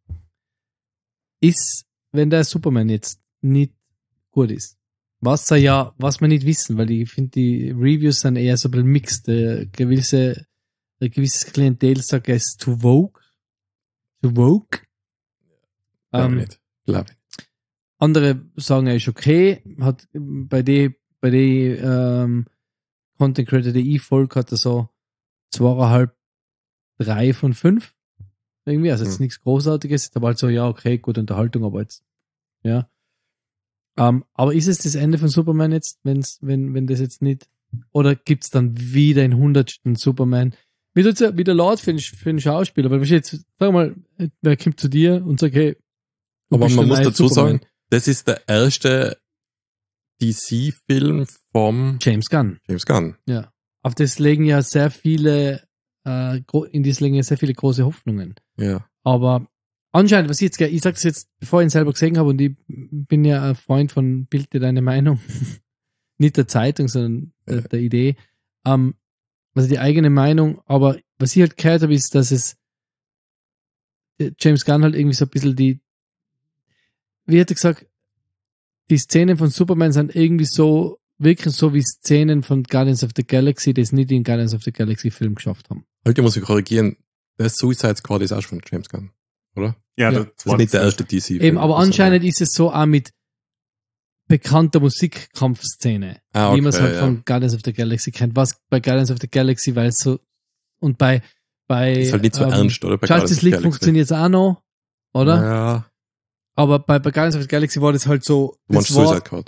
Ist, wenn der Superman jetzt nicht gut ist, was ja, was wir nicht wissen, weil ich finde, die Reviews sind eher so ein bisschen mixed. Eine gewisse, ein gewisses Klientel sagt, es ist too woke. Too woke. Glaube ähm, nicht. Glaube ich. Andere sagen, er ist okay. Hat bei den, bei den ähm, Content Creator, die ich folge, hat er so zweieinhalb, drei von fünf. Irgendwie, also jetzt hm. nichts Großartiges, aber halt so, ja, okay, gute Unterhaltung, aber jetzt, ja. Um, aber ist es das Ende von Superman jetzt, wenn's, wenn, wenn das jetzt nicht, oder gibt's dann wieder den hundertsten Superman? Mir tut's ja wieder laut für den, für den Schauspieler, weil jetzt, sag mal, wer kommt zu dir und sagt, hey, aber man muss dazu Superman. sagen, das ist der erste D C-Film vom James Gunn. James Gunn. Ja. Auf das legen ja sehr viele, äh, in das legen ja sehr viele große Hoffnungen. Ja. Aber anscheinend, was ich jetzt, ich sag's jetzt, bevor ich ihn selber gesehen habe, und ich bin ja ein Freund von Bild dir deine Meinung, nicht der Zeitung, sondern der, der Idee, ähm, also die eigene Meinung, aber was ich halt gehört habe, ist, dass es James Gunn halt irgendwie so ein bisschen die, wie hat er gesagt, die Szenen von Superman sind irgendwie so, wirken so wie Szenen von Guardians of the Galaxy, die es nicht in Guardians of the Galaxy Film geschafft haben. Heute muss ich korrigieren, der Suicide Squad ist auch schon von James Gunn. Oder? Ja, ja. Das, das ist nicht der erste D C-Film. Eben, aber anscheinend ist es so auch mit bekannter Musikkampfszene, ah, okay, wie man es halt ja. von Guardians of the Galaxy kennt. Was bei Guardians of the Galaxy, weil es so, und bei, bei, ist halt nicht so ähm, ernst, oder? Bei Justice League funktioniert es auch noch, oder? Ja. Aber bei, bei Guardians of the Galaxy war das halt so, Du meinst das war, Suicide Squad?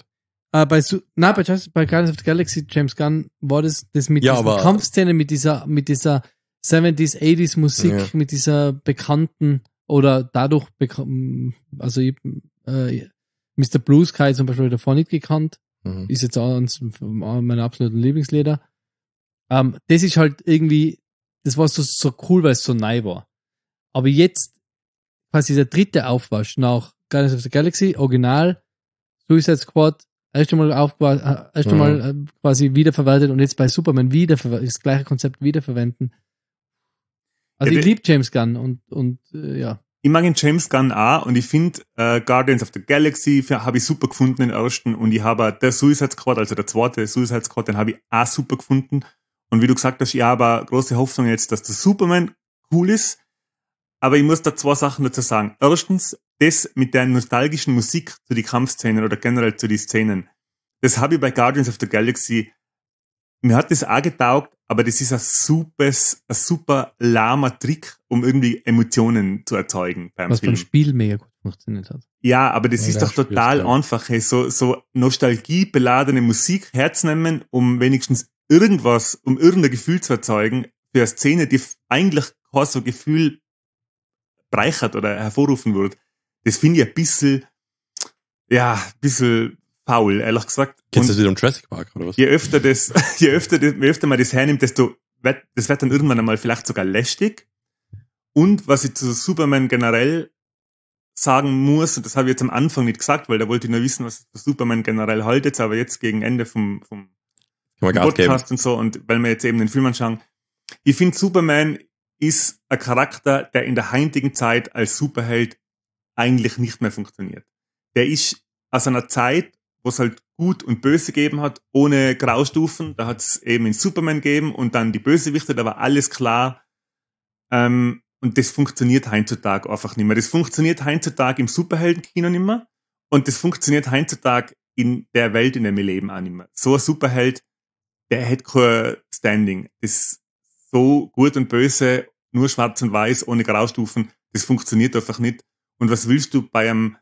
Äh, bei, Su- nein, bei, Just, bei Guardians of the Galaxy, James Gunn, war das, das mit Ja, diesen aber- Kampfszenen, mit dieser, mit dieser siebziger, achtziger Musik, Ja. mit dieser bekannten oder dadurch bekannt, also ich, äh, Mister Blue Sky zum Beispiel davon nicht gekannt, Mhm. ist jetzt auch eins meiner absoluten Lieblingslieder. Ähm, das ist halt irgendwie, das war so, so cool, weil es so neu war. Aber jetzt, quasi der dritte Aufwasch nach Guardians of the Galaxy, Original, Suicide Squad, erst einmal aufgewa- äh, erst Mhm. einmal äh, quasi wiederverwertet und jetzt bei Superman wiederverwertet, das gleiche Konzept wiederverwenden. Also Ja, ich die- liebe James Gunn und, und äh, ja. Ich mag den James Gunn auch und ich finde äh, Guardians of the Galaxy habe ich super gefunden, den ersten, und ich habe der Suicide Squad, also der zweite Suicide Squad, den habe ich auch super gefunden. Und wie du gesagt hast, ich habe auch große Hoffnung jetzt, dass der Superman cool ist. Aber ich muss da zwei Sachen dazu sagen. Erstens, das mit der nostalgischen Musik zu die Kampfszenen oder generell zu die Szenen, das habe ich bei Guardians of the Galaxy, mir hat das auch getaugt, aber das ist ein super, ein super lahmer Trick, um irgendwie Emotionen zu erzeugen beim Was Film. beim Spiel mega gut funktioniert hat. Ja, aber das Ja, ist wer doch total spürt's, ja. einfach, hey, so, so nostalgiebeladene Musik herzunehmen, um wenigstens irgendwas, um irgendein Gefühl zu erzeugen, für eine Szene, die f- eigentlich kein so Gefühl bereichert oder hervorrufen würde. Das finde ich ein bisschen, ja, ein bisschen faul, ehrlich gesagt. Geht's Und jetzt wieder um Jurassic Park, oder was? je öfter das, je öfter, das, je öfter man das hernimmt, desto, wird, das wird dann irgendwann einmal vielleicht sogar lästig. Und was ich zu Superman generell sagen muss, und das habe ich jetzt am Anfang nicht gesagt, weil da wollte ich nur wissen, was der Superman generell haltet, aber jetzt gegen Ende vom, vom Kann man Gas geben. Podcast und so, und weil wir jetzt eben den Film anschauen, ich finde, Superman ist ein Charakter, der in der heutigen Zeit als Superheld eigentlich nicht mehr funktioniert. Der ist aus einer Zeit, wo es halt Gut und Böse gegeben hat, ohne Graustufen. Da hat es eben in Superman gegeben und dann die Bösewichte, da war alles klar. Ähm, und das funktioniert heutzutage einfach nicht mehr. Das funktioniert heutzutage im Superheldenkino nicht mehr. Und das funktioniert heutzutage in der Welt, in der wir leben, auch nicht mehr. So ein Superheld, der hat kein Standing. Das so gut und böse, nur schwarz und weiß, ohne Graustufen, das funktioniert einfach nicht. Und was willst du bei einem,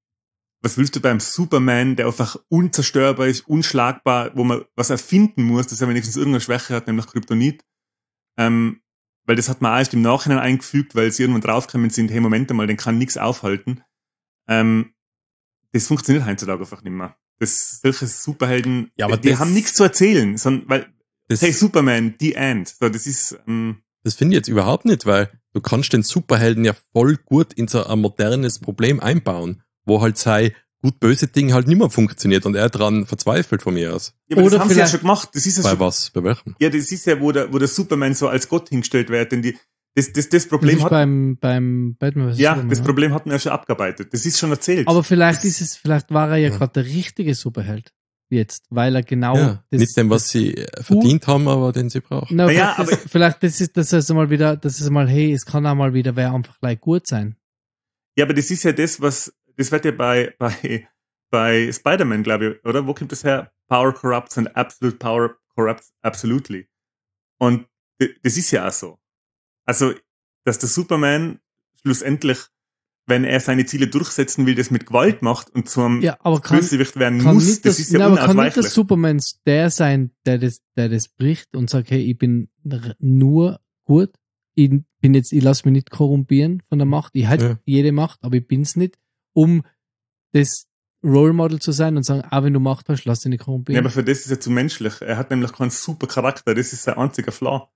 was willst du beim Superman, der einfach unzerstörbar ist, unschlagbar, wo man was erfinden muss, dass er wenigstens irgendeine Schwäche hat, nämlich Kryptonit. Ähm, weil das hat man auch erst im Nachhinein eingefügt, weil sie irgendwann draufgekommen sind, hey, Moment mal, den kann nichts aufhalten. Ähm, das funktioniert heutzutage einfach nicht mehr. Das, solche Superhelden, Ja, aber die das- haben nichts zu erzählen, sondern, weil, Das, hey, Superman, the end. So, das ist, ähm, das finde ich jetzt überhaupt nicht, weil du kannst den Superhelden ja voll gut in so ein modernes Problem einbauen, wo halt sei gut-böse Ding halt nicht mehr funktioniert und er dran verzweifelt von mir aus. ja, aber Oder das haben sie ja vielleicht- schon gemacht. Das ist ja Bei schon, was? Bei welchem? ja, das ist ja, wo der, wo der Superman so als Gott hingestellt wird, denn die, das, das, das Das Problem ist hat, beim, beim Batman versus. ja, Superman, das ne? Problem hatten wir ja schon abgearbeitet. Das ist schon erzählt. Aber vielleicht ist es, vielleicht war er ja Ja. gerade der richtige Superheld. Jetzt, weil er genau ja, das, nicht dem, was sie äh, verdient haben, aber den sie brauchen. Na, Naja, vielleicht, aber- das, vielleicht das ist das ist mal wieder, das ist mal, hey, es kann auch mal wieder wer einfach gleich gut sein. Ja, aber das ist ja das, was, das wird ja bei, bei, bei Spider-Man, glaube ich, oder? Wo kommt das her? Power corrupts and absolute power corrupts absolutely. Und d- das ist ja auch so. Also, dass der Superman schlussendlich, wenn er seine Ziele durchsetzen will, das mit Gewalt macht und zu einem Ja, aber kann, Bösewicht werden kann muss, nicht das, das, ist ja na, aber kann nicht der unausweichlich. Superman der sein, der das, der das bricht und sagt, hey, ich bin r- nur gut. Ich bin jetzt, ich lasse mich nicht korrumpieren von der Macht. Ich halte Ja. jede Macht, aber ich bin's nicht, um das Role Model zu sein und sagen, ah, wenn du Macht hast, lass dich nicht Ja, korrumpieren. aber für das ist er zu menschlich. Er hat nämlich keinen super Charakter. Das ist sein einziger Flaw.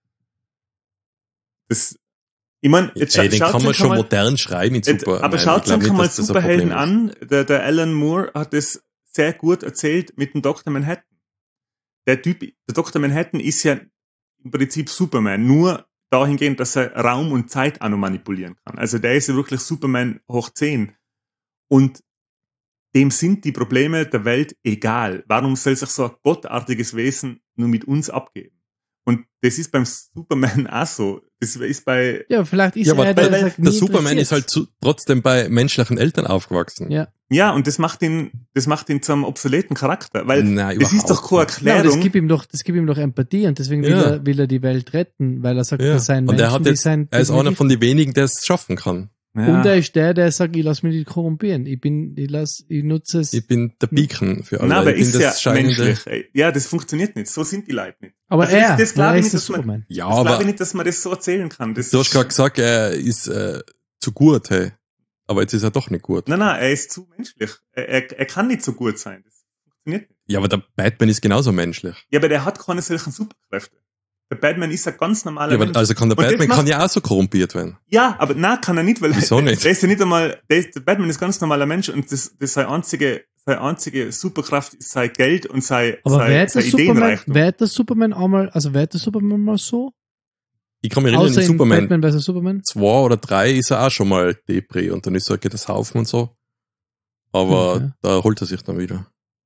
Das, ich meine, jetzt Ey, scha- den schaut's kann man euch schon mal- modern schreiben in Jetzt, Superman. aber Ich schaut glaub euch nicht, mal dass das ein Superhelden Problem ist. an. Der, der Alan Moore hat es sehr gut erzählt mit dem Doktor Manhattan. Der Typ, der Doktor Manhattan ist ja im Prinzip Superman, nur dahingehend, dass er Raum und Zeit auch noch manipulieren kann. Also der ist ja wirklich Superman hoch zehn. Und dem sind die Probleme der Welt egal. Warum soll sich so ein gottartiges Wesen nur mit uns abgeben? Und das ist beim Superman auch so. Das ist bei, Ja, vielleicht ist Ja, aber er der- der, sagt, Der nie Superman interessiert. ist halt zu, trotzdem bei menschlichen Eltern aufgewachsen. Ja. ja, und das macht ihn, das macht ihn zu einem obsoleten Charakter, weil Nein, das ist doch keine überhaupt Ja, aber Erklärung. das gibt ihm doch, das gibt ihm doch Empathie und deswegen will, Ja. er, will er die Welt retten, weil er sagt, Ja. das seien Und er Menschen, hat die jetzt, sein, er ist einer von den wenigen, der es schaffen kann. Ja. Und er ist der, der sagt, ich lass mich nicht korrumpieren. Ich bin, ich lass, ich nutze es. Ich bin der Beacon für alle. Nein, aber ich bin ist ja das scheinende- menschlich. Ey. Ja, das funktioniert nicht. So sind die Leute nicht. aber Also er, das- das glaub er ich ist nicht, der dass man- Superman. Ja, Ich glaube aber nicht, dass man das so erzählen kann. Das du hast ist- gerade gesagt, er ist äh, zu gut, hey. Aber jetzt ist er doch nicht gut. Nein, nein, er ist zu menschlich. Er, er, er kann nicht so gut sein. Das funktioniert nicht. Ja, aber der Batman ist genauso menschlich. Ja, aber der hat keine solchen Superkräfte. Der Batman ist ein ganz normaler Ja, aber Mensch. also kann der Und das Batman macht- kann ja auch so korrumpiert werden. Ja, aber nein, kann er nicht, weil Wieso der, nicht? der ist ja nicht einmal, der, ist, der Batman ist ein ganz normaler Mensch und das, das seine einzige, seine einzige Superkraft ist sein Geld und sein, Aber sein, wer hat sein der Superman, Ideenreichtum. wer hat der Superman einmal, also wer hat der Superman mal so? Ich kann mich erinnern, Außer in in Superman Batman versus Superman? zwei oder drei ist er auch schon mal Depri und dann ist er, geht das Haufen und so. Aber Okay. da holt er sich dann wieder.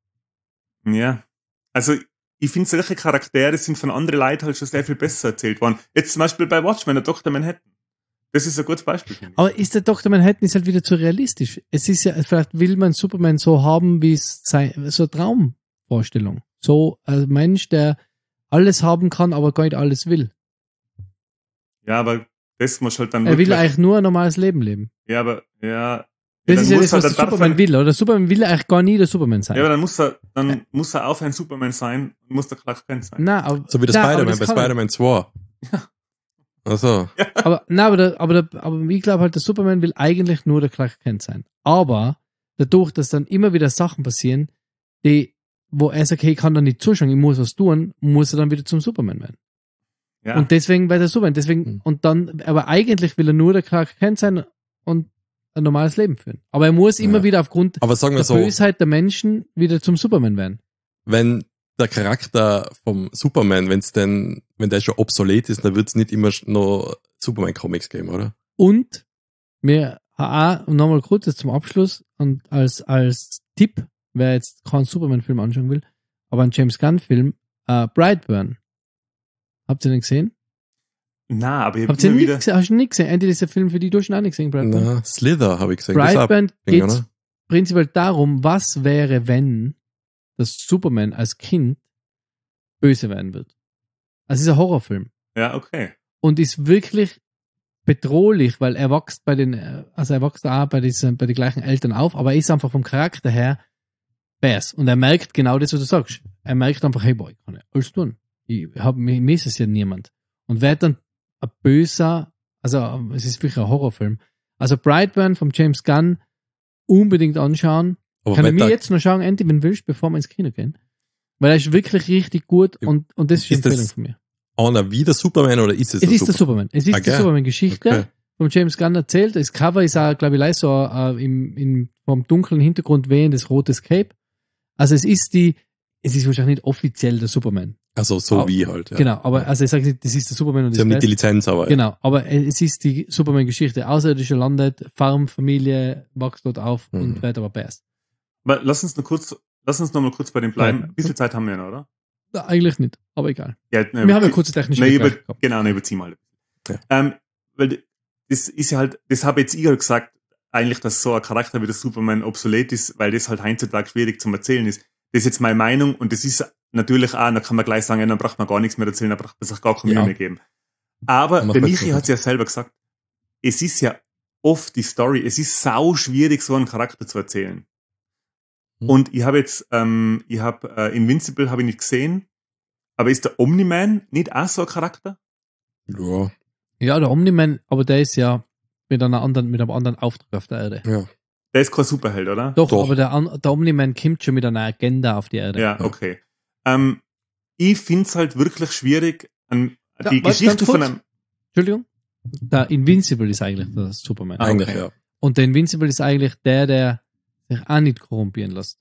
Ja. Also, ich finde, solche Charaktere sind von anderen Leuten halt schon sehr viel besser erzählt worden. Jetzt zum Beispiel bei Watchmen, der Doktor Manhattan. Das ist ein gutes Beispiel. finde ich. Aber ist der Doktor Manhattan ist halt wieder zu realistisch. Es ist ja, vielleicht will man Superman so haben, wie es sei, so eine Traumvorstellung. So ein Mensch, der alles haben kann, aber gar nicht alles will. Ja, aber das muss halt dann Er will wirklich- eigentlich nur ein normales Leben leben. Ja, aber, ja. Das dann ist ja muss das, was er- der dann darf Superman er- will, oder? Superman will eigentlich gar nie der Superman sein. Ja, aber dann muss er, dann muss er aufhören, Superman sein und muss der Clark Kent sein. Nein, aber, So wie das nein, aber Spider-Man, das bei kann er. Spider-Man zwei. Also, Aber, nein, aber, der, aber, der, aber ich glaube halt, der Superman will eigentlich nur der Clark Kent sein. Aber dadurch, dass dann immer wieder Sachen passieren, die, wo er sagt, hey, ich kann da nicht zuschauen, ich muss was tun, muss er dann wieder zum Superman werden. Ja. Und deswegen bei der Superman, deswegen, Mhm. und dann, aber eigentlich will er nur der Clark Kent sein und ein normales Leben führen. Aber er muss immer Ja. wieder aufgrund aber sagen wir der so, Bösheit der Menschen wieder zum Superman werden. wenn der Charakter vom Superman, wenn's denn, wenn der schon obsolet ist, dann wird's nicht immer noch Superman-Comics geben, oder? Und mir auch nochmal kurz jetzt zum Abschluss und als, als Tipp, wer jetzt keinen Superman-Film anschauen will, aber einen James Gunn-Film, äh, Brightburn. Habt ihr den gesehen? Na, aber ich hab Habt ihr immer nicht wieder, gesehen? Hast du nicht gesehen? Andy, dieser Film für die du schon auch nicht gesehen, Brightburn? Na, Slither habe ich gesehen. Das ist auch Brightburn Ding, geht oder? prinzipiell darum, was wäre, wenn das Superman als Kind böse werden wird. Also es ist ein Horrorfilm. ja, okay. Und ist wirklich bedrohlich, weil er wächst bei den, äh, also er wächst auch bei diesen, bei den gleichen Eltern auf, aber er ist einfach vom Charakter her Bass. Und er merkt genau das, was du sagst. Er merkt einfach, hey boy, ich kann ja alles tun. Ich hab, mir, mir ist es ja niemand. Und wird dann ein böser, also ähm, es ist wirklich ein Horrorfilm. Also Brightburn vom James Gunn unbedingt anschauen. Aber Kann ich wenn mir da- jetzt noch schauen, Andy, wenn du willst, bevor wir ins Kino gehen? Weil er ist wirklich richtig gut und, und das ist die Ist das Empfehlung von mir. einer wie der Superman oder ist es Es der ist der Superman. Es ist Ah, die geil. Superman-Geschichte Okay. von James Gunn erzählt. Das Cover ist auch, glaube ich, leicht so äh, im, im, vom dunklen Hintergrund wehendes rotes Cape. Also es ist die, es ist wahrscheinlich nicht offiziell der Superman. Also so Ah, wie halt, ja. Genau, aber also ich sage nicht, das ist der Superman und Sie das haben nicht die Best. Lizenz, aber Genau, aber es ist die Superman-Geschichte. Außerirdischer landet, Farm, Familie, wächst dort auf Mhm. und wird aber best. Aber lass uns noch kurz, lass uns noch mal kurz bei dem bleiben. Ja. Ein bisschen Zeit haben wir noch, oder? Ja, eigentlich nicht, aber egal. Ja, ne, Wir haben ja kurze technische Nein, Vergleich über, gehabt. genau, ne, überzieh mal. Ja. Ähm, weil das ist ja halt, das habe jetzt ich halt gesagt, eigentlich, dass so ein Charakter wie der Superman obsolet ist, weil das halt heutzutage schwierig zum Erzählen ist. Das ist jetzt meine Meinung und das ist natürlich auch, da kann man gleich sagen, ja, dann braucht man gar nichts mehr erzählen, dann braucht man sich gar keine Mühe Ja. mehr geben. Aber Mach der mal Michi so. hat es ja selber gesagt, es ist ja oft die Story, es ist sau schwierig, so einen Charakter zu erzählen. Hm. Und ich habe jetzt, ähm, ich habe äh, Invincible habe ich nicht gesehen, aber ist der Omni-Man nicht auch so ein Charakter? ja, Ja, der Omni-Man, aber der ist ja mit einer anderen, mit einem anderen Auftrag auf der Erde. ja. Der ist kein Superheld, oder? Doch, Doch. aber der, An- der Omni-Man kommt schon mit einer Agenda auf die Erde. Ja, okay. Ähm, ich find's halt wirklich schwierig, an Ja, die warte, Geschichte ganz von kurz. einem. Entschuldigung? Der Invincible ist eigentlich der Superman. Ah, Eigentlich, okay. ja. Und der Invincible ist eigentlich der, der sich auch nicht korrumpieren lässt.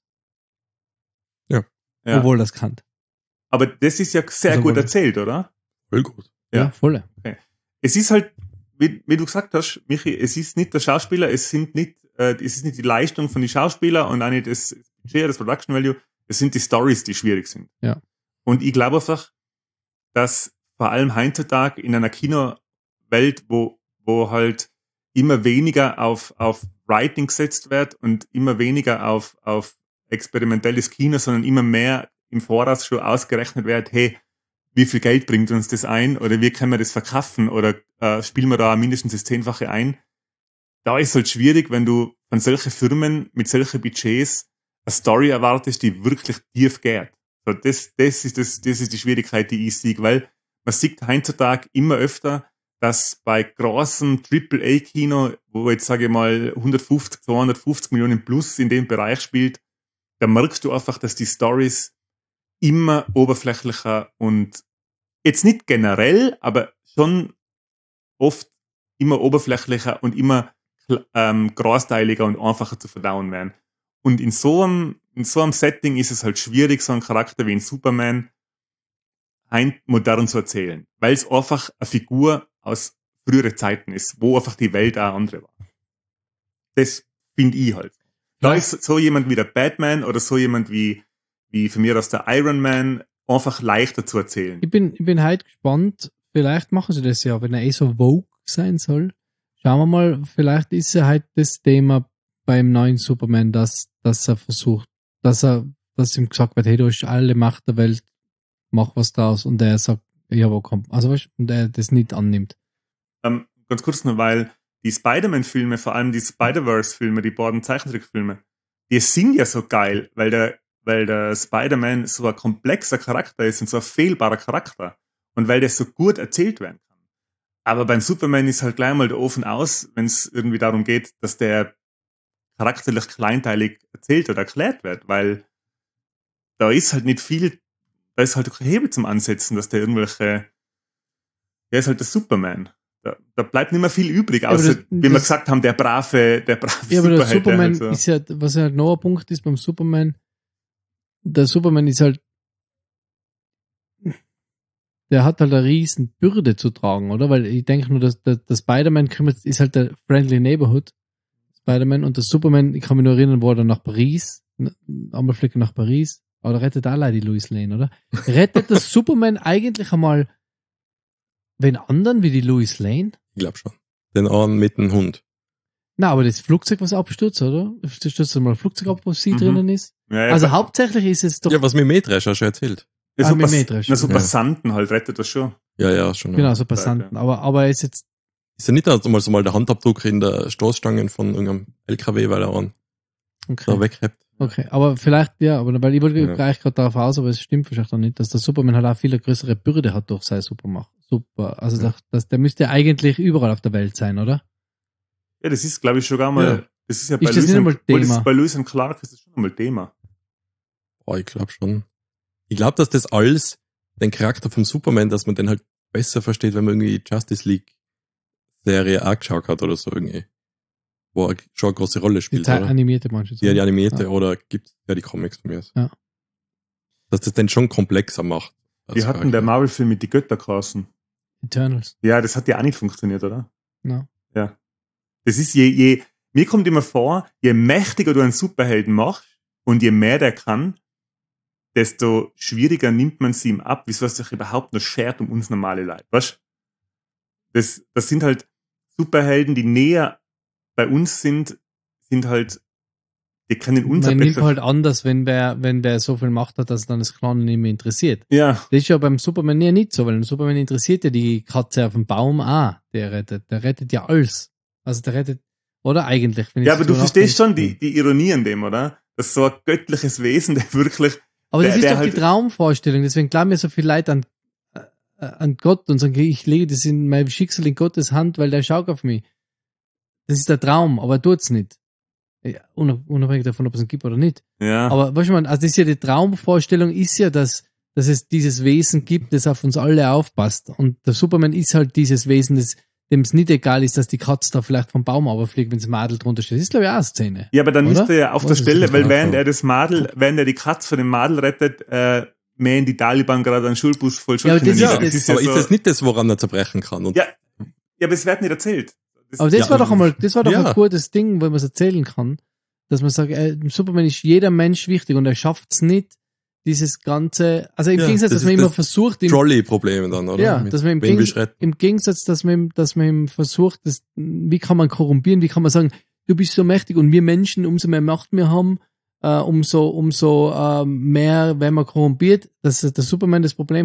Ja. Obwohl das kann. Aber das ist ja sehr Also, gut wo- erzählt, oder? Voll gut. Ja. Ja, voll. Es ist halt, wie, wie du gesagt hast, Michi, es ist nicht der Schauspieler, es sind nicht, äh, es ist nicht die Leistung von den Schauspielern und auch nicht das Budget, das Production Value, es sind die Stories, die schwierig sind. Ja. Und ich glaube einfach, dass vor allem heutzutage in einer Kinowelt, wo, wo halt immer weniger auf, auf Writing gesetzt wird und immer weniger auf, auf experimentelles Kino, sondern immer mehr im Voraus schon ausgerechnet wird, hey, wie viel Geld bringt uns das ein oder wie können wir das verkaufen oder äh, spielen wir da mindestens das Zehnfache ein, da ist halt schwierig, wenn du von solchen Firmen mit solchen Budgets eine Story erwartest, die wirklich tief geht. So, das, das ist das, das ist die Schwierigkeit, die ich sehe, weil man sieht heutzutage immer öfter, dass bei großem Triple A Kino, wo jetzt sage ich mal hundertfünfzig, zweihundertfünfzig Millionen plus in dem Bereich spielt, da merkst du einfach, dass die Stories immer oberflächlicher und jetzt nicht generell, aber schon oft immer oberflächlicher und immer ähm, großteiliger und einfacher zu verdauen werden. Und in so einem, in so einem Setting ist es halt schwierig, so einen Charakter wie ein Superman ein modern zu erzählen, weil es einfach eine Figur aus früheren Zeiten ist, wo einfach die Welt auch andere war. Das finde ich halt. Da Ja. ist so jemand wie der Batman oder so jemand wie, wie von mir aus der Iron Man einfach leichter zu erzählen. Ich bin, ich bin halt gespannt, vielleicht machen sie das ja, wenn er eh so Vogue sein soll. Schauen wir mal, vielleicht ist ja halt das Thema beim neuen Superman, dass, dass er versucht, dass er, dass ihm gesagt wird, hey, du hast alle Macht der Welt, mach was draus, und er sagt, ja, wo kommt, also weißt, und er das nicht annimmt. Ähm, ganz kurz nur, weil die Spider-Man-Filme, vor allem die Spider-Verse-Filme, die beiden Zeichentrickfilme, die sind ja so geil, weil der, weil der Spider-Man so ein komplexer Charakter ist und so ein fehlbarer Charakter. Und weil der so gut erzählt werden kann. Aber beim Superman ist halt gleich mal der Ofen aus, wenn es irgendwie darum geht, dass der charakterlich kleinteilig erzählt oder erklärt wird, weil da ist halt nicht viel, da ist halt kein Hebel zum Ansetzen, dass der irgendwelche, der ist halt der Superman. Da, da bleibt nicht mehr viel übrig, außer, das- wie wir das- gesagt haben, der brave, der brave Ja, aber der Superheld, Superman halt so. ist ja, was halt noch ein Punkt ist beim Superman, der Superman ist halt, der hat halt eine riesen Bürde zu tragen, oder? Weil ich denke nur, dass der, der Spider-Man kümmert, ist halt der Friendly Neighborhood Spider-Man, und der Superman, ich kann mich nur erinnern, wo er dann nach Paris, n- einmal fliegen nach Paris, aber da rettet allein die Lois Lane, oder? Rettet der Superman eigentlich einmal wen anderen wie die Lois Lane? Ich glaube schon. Den einen mit dem Hund. Na, aber das Flugzeug, was abstürzt, oder? Das stürzt mal ein Flugzeug ab, wo sie Mhm. drinnen ist. Ja, ja, Also bei- hauptsächlich ist es doch, Ja, was mir Mähdrescher schon erzählt. ja, Ah, so, mit Pass Mähdrescher. na, so Ja. Passanten halt rettet das schon. Ja, ja, schon. genau, Ja. so Passanten. Aber, aber er ist jetzt, Ist ja nicht einmal so mal der Handabdruck in der Stoßstangen von irgendeinem L K W, weil er einen okay. da weghebt. Okay, aber vielleicht, ja, aber weil ich wollte Ja. gleich gerade darauf aus, aber es stimmt wahrscheinlich auch nicht, dass der Superman halt auch viel eine größere Bürde hat durch seine Supermacht. Super. Also Ja. das, das, der müsste eigentlich überall auf der Welt sein, oder? Ja, das ist, glaube ich, schon gar mal, Ja. das ist ja bei Ist das Lewis nicht und- einmal oh, das Thema? ist bei Lewis und Clark ist das schon einmal Thema. Boah, ich glaube schon. Ich glaube, dass das alles, den Charakter vom Superman, dass man den halt besser versteht, wenn man irgendwie Justice League Serie auch geschaut hat oder so irgendwie. Wo er schon eine große Rolle Die spielt, Zeit oder? animierte manche. Ja, die animierte Ja. oder gibt ja die Comics von mir. Ja. Dass das den schon komplexer macht. als Die hatten der Charakter. Marvel-Film mit die Götter geheißen. Eternals. Ja, das hat ja auch nicht funktioniert, oder? No. Ja. Das ist je, je, mir kommt immer vor, je mächtiger du einen Superhelden machst und je mehr der kann, desto schwieriger nimmt man sie ihm ab, wieso es sich überhaupt noch schert um uns normale Leute, weißt? Das, das sind halt Superhelden, die näher bei uns sind, sind halt, die können uns Man ein nimmt besser- halt anders, wenn der, wenn der so viel Macht hat, dass dann das Kleine nicht mehr interessiert. Ja, Das ist ja beim Superman ja nicht so, weil beim Superman interessiert ja die Katze auf dem Baum auch, der rettet. Der rettet ja alles. Also der rettet, oder eigentlich? Wenn ich ja, aber so du verstehst nachdenke. schon die, die Ironie an dem, oder? Das ist so ein göttliches Wesen, der wirklich, Aber das der- ist der doch halt- die Traumvorstellung, deswegen glauben mir so viele Leute an, äh, an Gott und sagen, ich lege das in mein Schicksal in Gottes Hand, weil der schaut auf mich. Das ist der Traum, aber er tut's nicht. Ja, unab- unabhängig davon, ob es ihn gibt oder nicht. ja. Aber weißt du, man, also das ist ja die Traumvorstellung ist ja, dass, dass es dieses Wesen gibt, das auf uns alle aufpasst. Und der Superman ist halt dieses Wesen, das, dem es nicht egal ist, dass die Katze da vielleicht vom Baum runterfliegt, wenn das Madel drunter steht. Das ist, glaube ich, auch eine Szene. Ja, aber dann Oder? müsste er auf Was der ist Stelle, das weil da während so? er das Madel, während er die Katze von dem Madel rettet, äh, mähen die Taliban gerade einen Schulbus voll Ja, aber das Schulkinder ist- nieder. das- aber ist so- das nicht das, woran er zerbrechen kann? Und Ja. Ja, aber es wird nicht erzählt. Das, Aber das Ja, war doch einmal, das war doch ja. ein gutes Ding, wo man es erzählen kann, dass man sagt, äh, im Superman ist jeder Mensch wichtig und er schafft es nicht, dieses ganze, also im Ja, Gegensatz, das dass man ist immer das versucht, ihm, Trolley-Probleme dann, oder? ja, Mit dass man im, wen Gegen, willst du retten? im Gegensatz, dass man, ihm- dass man ihm versucht, das, wie kann man korrumpieren, wie kann man sagen, du bist so mächtig und wir Menschen, umso mehr Macht wir haben, äh, umso, umso äh, mehr werden wir korrumpiert, dass der Superman das Problem hat,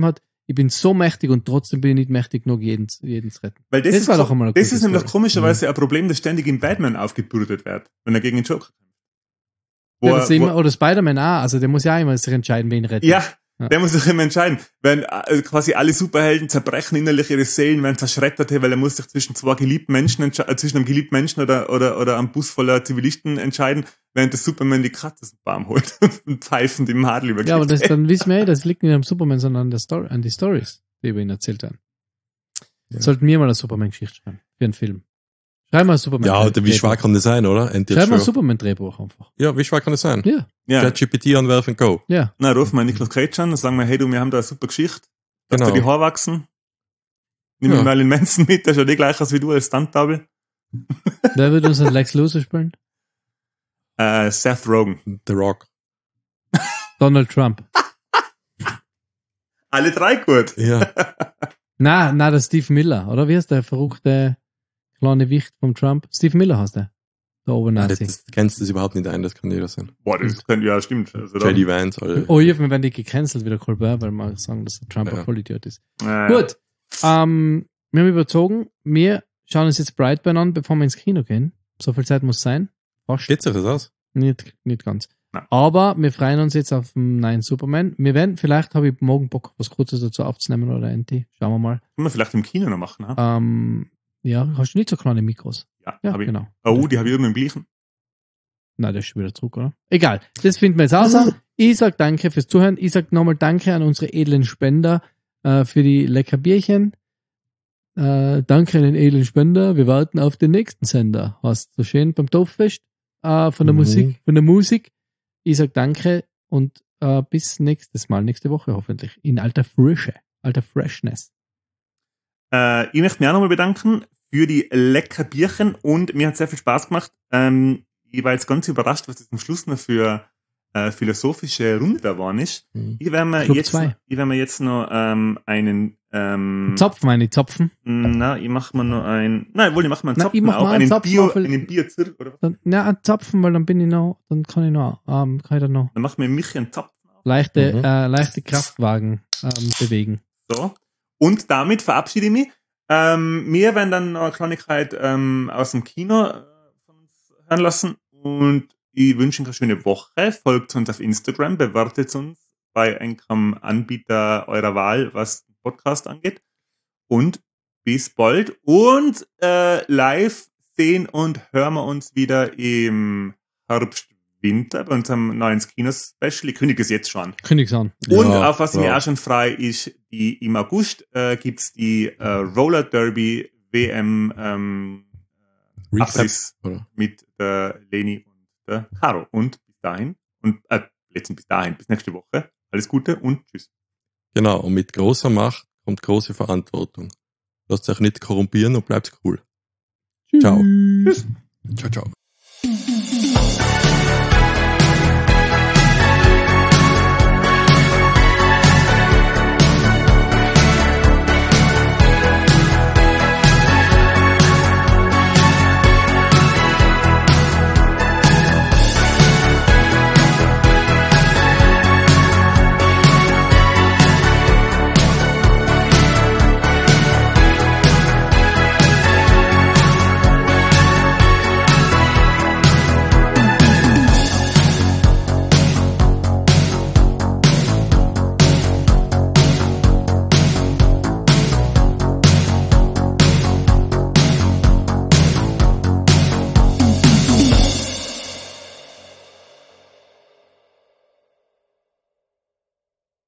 ich bin so mächtig und trotzdem bin ich nicht mächtig genug, jeden, jeden zu retten. Weil das, Das ist, war doch einmal eine das gute ist nämlich Story. komischerweise ein Problem, das ständig in Batman aufgebürdet wird, wenn er gegen den Joker kämpft. Wo Ja, er- das immer, wo- oder Spider-Man auch, also der muss ja auch immer sich entscheiden, wen retten. Ja, Ja. der muss sich immer entscheiden. Wenn äh, quasi alle Superhelden zerbrechen innerlich ihre Seelen, werden zerschreddert, weil er muss sich zwischen zwei geliebten Menschen entsche- äh, zwischen einem geliebten Menschen oder, oder, oder einem Bus voller Zivilisten entscheiden, während der Superman die Katze aus dem Baum holt und pfeifend im Hadel übergibt. Ja, aber das, dann wissen wir ja, das liegt nicht am Superman, sondern an, der Story, an die Stories, die über ihn erzählt werden. Ja. Sollten wir mal eine Superman-Geschichte schreiben. Für einen Film. Schreiben wir ein Superman. Ja, oder wie schwer kann das sein, oder? Endlich Schreiben wir ein schon. Superman-Drehbuch einfach. Ja, wie schwer kann das sein? Ja, Ja. ChatGPT anwerfen, go. ja. Na, rufen wir Niklas Cage an und sagen wir, hey du, wir haben da eine super Geschichte. Lass Genau. dir die Haare wachsen. Nimm Ja. mal den Manson mit, der schaut eh gleich aus wie du als Stunt-Double. Wer wird uns einen Lex Luthor spielen? Äh, Seth Rogen. The Rock. Donald Trump. Alle drei gut. Ja. Na, na, der Steve Miller, oder? Wie heißt der verrückte kleine Wicht vom Trump? Steve Miller heißt der. Der Ah, das, Obernazi. das kennst du das überhaupt nicht ein, das kann jeder sein. Boah, das könnte, ja, stimmt. Also, da- J D Vance, alle. Oh, ja, wir werden die gecancelt wieder Colbert, weil wir sagen, dass der Trump Ja. ein Vollidiot ist. äh, Gut. Ähm, wir haben überzogen. Wir schauen uns jetzt Brightburn an, bevor wir ins Kino gehen. So viel Zeit muss sein. Fast. Geht sich das aus? Nicht, nicht ganz. Nein. Aber wir freuen uns jetzt auf den neuen Superman. Wir werden, vielleicht habe ich morgen Bock, was Kurzes dazu aufzunehmen oder N T. Schauen wir mal. Können wir vielleicht im Kino noch machen, ha? Ähm, ja, hast du nicht so kleine Mikros? Ja, Ja, hab ich. genau. Oh, die habe ich irgendwo im gleichen. Na, der ist schon wieder zurück, oder? Egal. Das finden wir jetzt aus. Ich sag danke fürs Zuhören. Ich sag nochmal danke an unsere edlen Spender äh, für die lecker Bierchen. Äh, danke an den edlen Spender. Wir warten auf den nächsten Sender. Hast du schön beim Dorffest äh, von der Mhm. Musik, von der Musik. Ich sag danke und äh, bis nächstes Mal, nächste Woche hoffentlich. In alter Frische, alter Freshness. Äh, ich möchte mich auch nochmal bedanken für die lecker Bierchen und mir hat sehr viel Spaß gemacht. Ähm, ich war jetzt ganz überrascht, was das am Schluss noch für äh, philosophische Runde da war. Nicht? Mhm. Ich werde mir, Club jetzt- zwei. ich werd mir jetzt noch ähm, einen ähm, Zopfen, meine Zopfen. Na, ich mach mir noch ein. Nein, wohl, ich mach mal einen Na, Zapfen ich mach auch. mal einen Einen Zapfen Bio, auf- einen Bierzirk, oder was? Dann, ja, ein Zapfen, weil dann bin ich noch, dann kann ich noch, ähm, kann ich dann noch Dann mach mir mich einen Zapfen auf. leichte, Mhm. äh, leichte Kraftwagen ähm, bewegen. So. Und damit verabschiede ich mich. Ähm, wir werden dann noch eine Kleinigkeit ähm, aus dem Kino äh, von uns hören lassen. Und ich wünsche euch eine schöne Woche. Folgt uns auf Instagram, bewertet uns bei einem Anbieter eurer Wahl, was den Podcast angeht. Und bis bald. Und äh, live sehen und hören wir uns wieder im Herbst, Winter bei unserem neuen Kino-Special. Ich kündige es jetzt schon an. Kündig's an. Und Ja, auf was ich mir klar. auch schon frei ist, die, im August äh, gibt's die äh, Roller Derby W M ähm, Recap, Abriss oder? mit der Leni und der Caro. Und bis dahin, und äh, letztens bis dahin, bis nächste Woche. Alles Gute und tschüss. Genau, und mit großer Macht kommt große Verantwortung. Lasst euch nicht korrumpieren und bleibt cool. Ciao. Tschüss. Ciao, ciao.